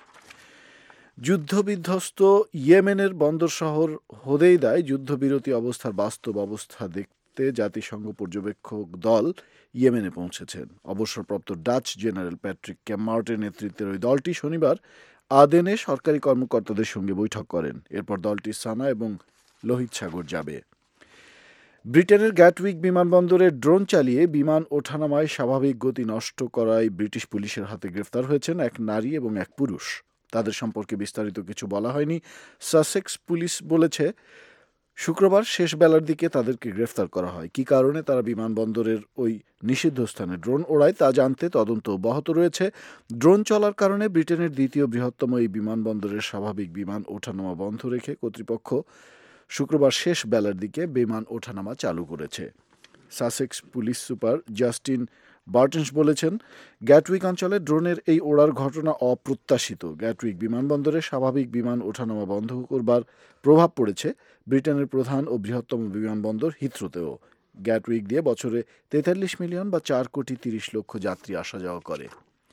যুদ্ধবিধ্বস্ত ইয়েমেনের বন্দর শহর হোদেইদায় যুদ্ধবিরতি অবস্থার বাস্তব অবস্থা দেখতে জাতিসংঘ পর্যবেক্ষক দল ইয়েমেনে পৌঁছেছেন। অবসরপ্রাপ্ত ডাচ জেনারেল প্যাট্রিক ক্যামার্টের নেতৃত্বের ওই দলটি শনিবার আদেনে সরকারি কর্মকর্তাদের সঙ্গে বৈঠক করেন। এরপর দলটি সানা এবং লোহিত সাগর যাবে। ব্রিটেনের গ্যাটউইক বিমানবন্দরে ড্রোন চালিয়ে বিমান ওঠানামায় স্বাভাবিক গতি নষ্ট করায় ব্রিটিশ পুলিশের হাতে গ্রেফতার হয়েছেন এক নারী এবং এক পুরুষ। তাদের সম্পর্কে বিস্তারিত কিছু বলা হয়নি। সাসেক্স পুলিশ বলেছে শুক্রবার শেষ বেলার দিকে তাদেরকে গ্রেফতার করা হয়। কী কারণে তারা বিমানবন্দরের ওই নিষিদ্ধ স্থানে ড্রোন ওড়ায় তা জানতে তদন্ত অব্যাহত রয়েছে। ড্রোন চলার কারণে ব্রিটেনের দ্বিতীয় বৃহত্তম এই বিমানবন্দরের স্বাভাবিক বিমান ওঠানামা বন্ধ রেখে কর্তৃপক্ষ শুক্রবার শেষ বেলার দিকে বিমান ওঠানামা চালু করেছে। সাসেক্স পুলিশ সুপার জাস্টিন বার্টনস বলেছেন, গ্যাটউইক অঞ্চলে ড্রোনের এই ওড়ার ঘটনা অপ্রত্যাশিত। গ্যাটউইক বিমানবন্দরে স্বাভাবিক বিমান ওঠানামা বন্ধ করবার প্রভাব পড়েছে ব্রিটেনের প্রধান ও বৃহত্তম বিমানবন্দর হিথ্রোতেও। গ্যাটউইক দিয়ে বছরে 43 মিলিয়ন বা 4 কোটি 30 লক্ষ যাত্রী আসা যাওয়া করে।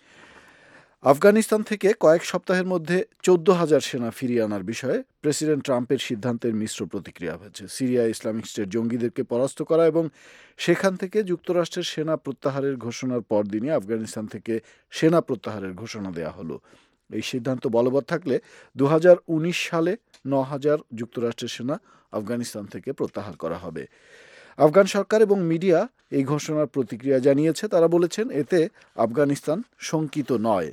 আফগানিস্তান থেকে কয়েক সপ্তাহের মধ্যে 14,000 সেনা ফিরিয়ে আনার বিষয়ে প্রেসিডেন্ট ট্রাম্পের সিদ্ধান্তের মিশ্র প্রতিক্রিয়া হয়েছে। সিরিয়ায় ইসলামিক স্টেট জঙ্গিদেরকে পরাস্ত করা এবং সেখান থেকে যুক্তরাষ্ট্রের সেনা প্রত্যাহারের ঘোষণার পরদিনই আফগানিস্তান থেকে সেনা প্রত্যাহারের ঘোষণা দেওয়া হলো। এই সিদ্ধান্ত বলবৎ থাকলে 2019 সালে 9,000 যুক্তরাষ্ট্রের সেনা আফগানিস্তান থেকে প্রত্যাহার করা হবে। আফগান সরকার এবং মিডিয়া এই ঘোষণার প্রতিক্রিয়া জানিয়েছে। তারা বলেছেন, এতে আফগানিস্তান শঙ্কিত নয়।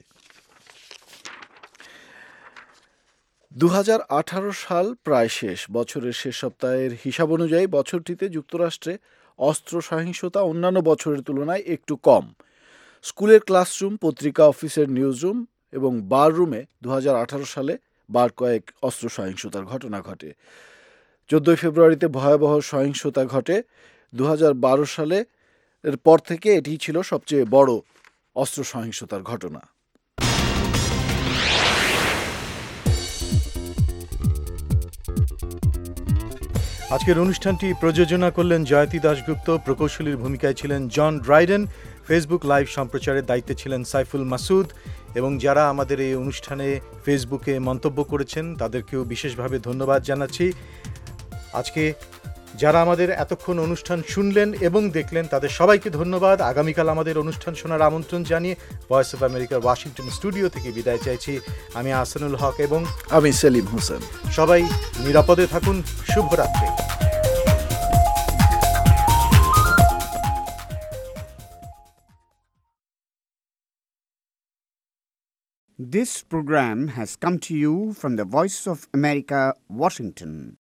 2018 সাল প্রায় শেষ। বছরের শেষ সপ্তাহের হিসাব অনুযায়ী বছরটিতে যুক্তরাষ্ট্রে অস্ত্র সহিংসতা অন্যান্য বছরের তুলনায় একটু কম। স্কুলের ক্লাসরুম, পত্রিকা অফিসের নিউজরুম এবং বাররুমে 2018 সালে বার কয়েক অস্ত্র সহিংসতার ঘটনা ঘটে। 14 ফেব্রুয়ারিতে ভয়াবহ সহিংসতা ঘটে। 2012 সালে এর পর থেকে এটি ছিল সবচেয়ে বড় অস্ত্র সহিংসতার ঘটনা। আজকের অনুষ্ঠানটি প্রযোজনা করলেন জয়তী দাশগুপ্ত, প্রকৌশলীর ভূমিকায় ছিলেন জন ড্রাইডেন, ফেসবুক লাইভ সম্প্রচারের দায়িত্বে ছিলেন সাইফুল মাসুদ, এবং যারা আমাদের এই অনুষ্ঠানে ফেসবুকে মন্তব্য করেছেন তাদেরকেও বিশেষভাবে ধন্যবাদ জানাচ্ছি। আজকে যারা আমাদের এতক্ষণ অনুষ্ঠান শুনলেন এবং দেখলেন তাদের সবাইকে ধন্যবাদ। আগামীকাল আমাদের অনুষ্ঠান শোনার আমন্ত্রণ জানিয়ে ভয়েস অফ আমেরিকার ওয়াশিংটন স্টুডিও থেকে বিদায় চাইছি। আমি আহসানুল হক এবং আমি সেলিম হোসেন। সবাই নিরাপদে থাকুন। শুভরাত্রি। This program has come to you from the Voice of America, Washington.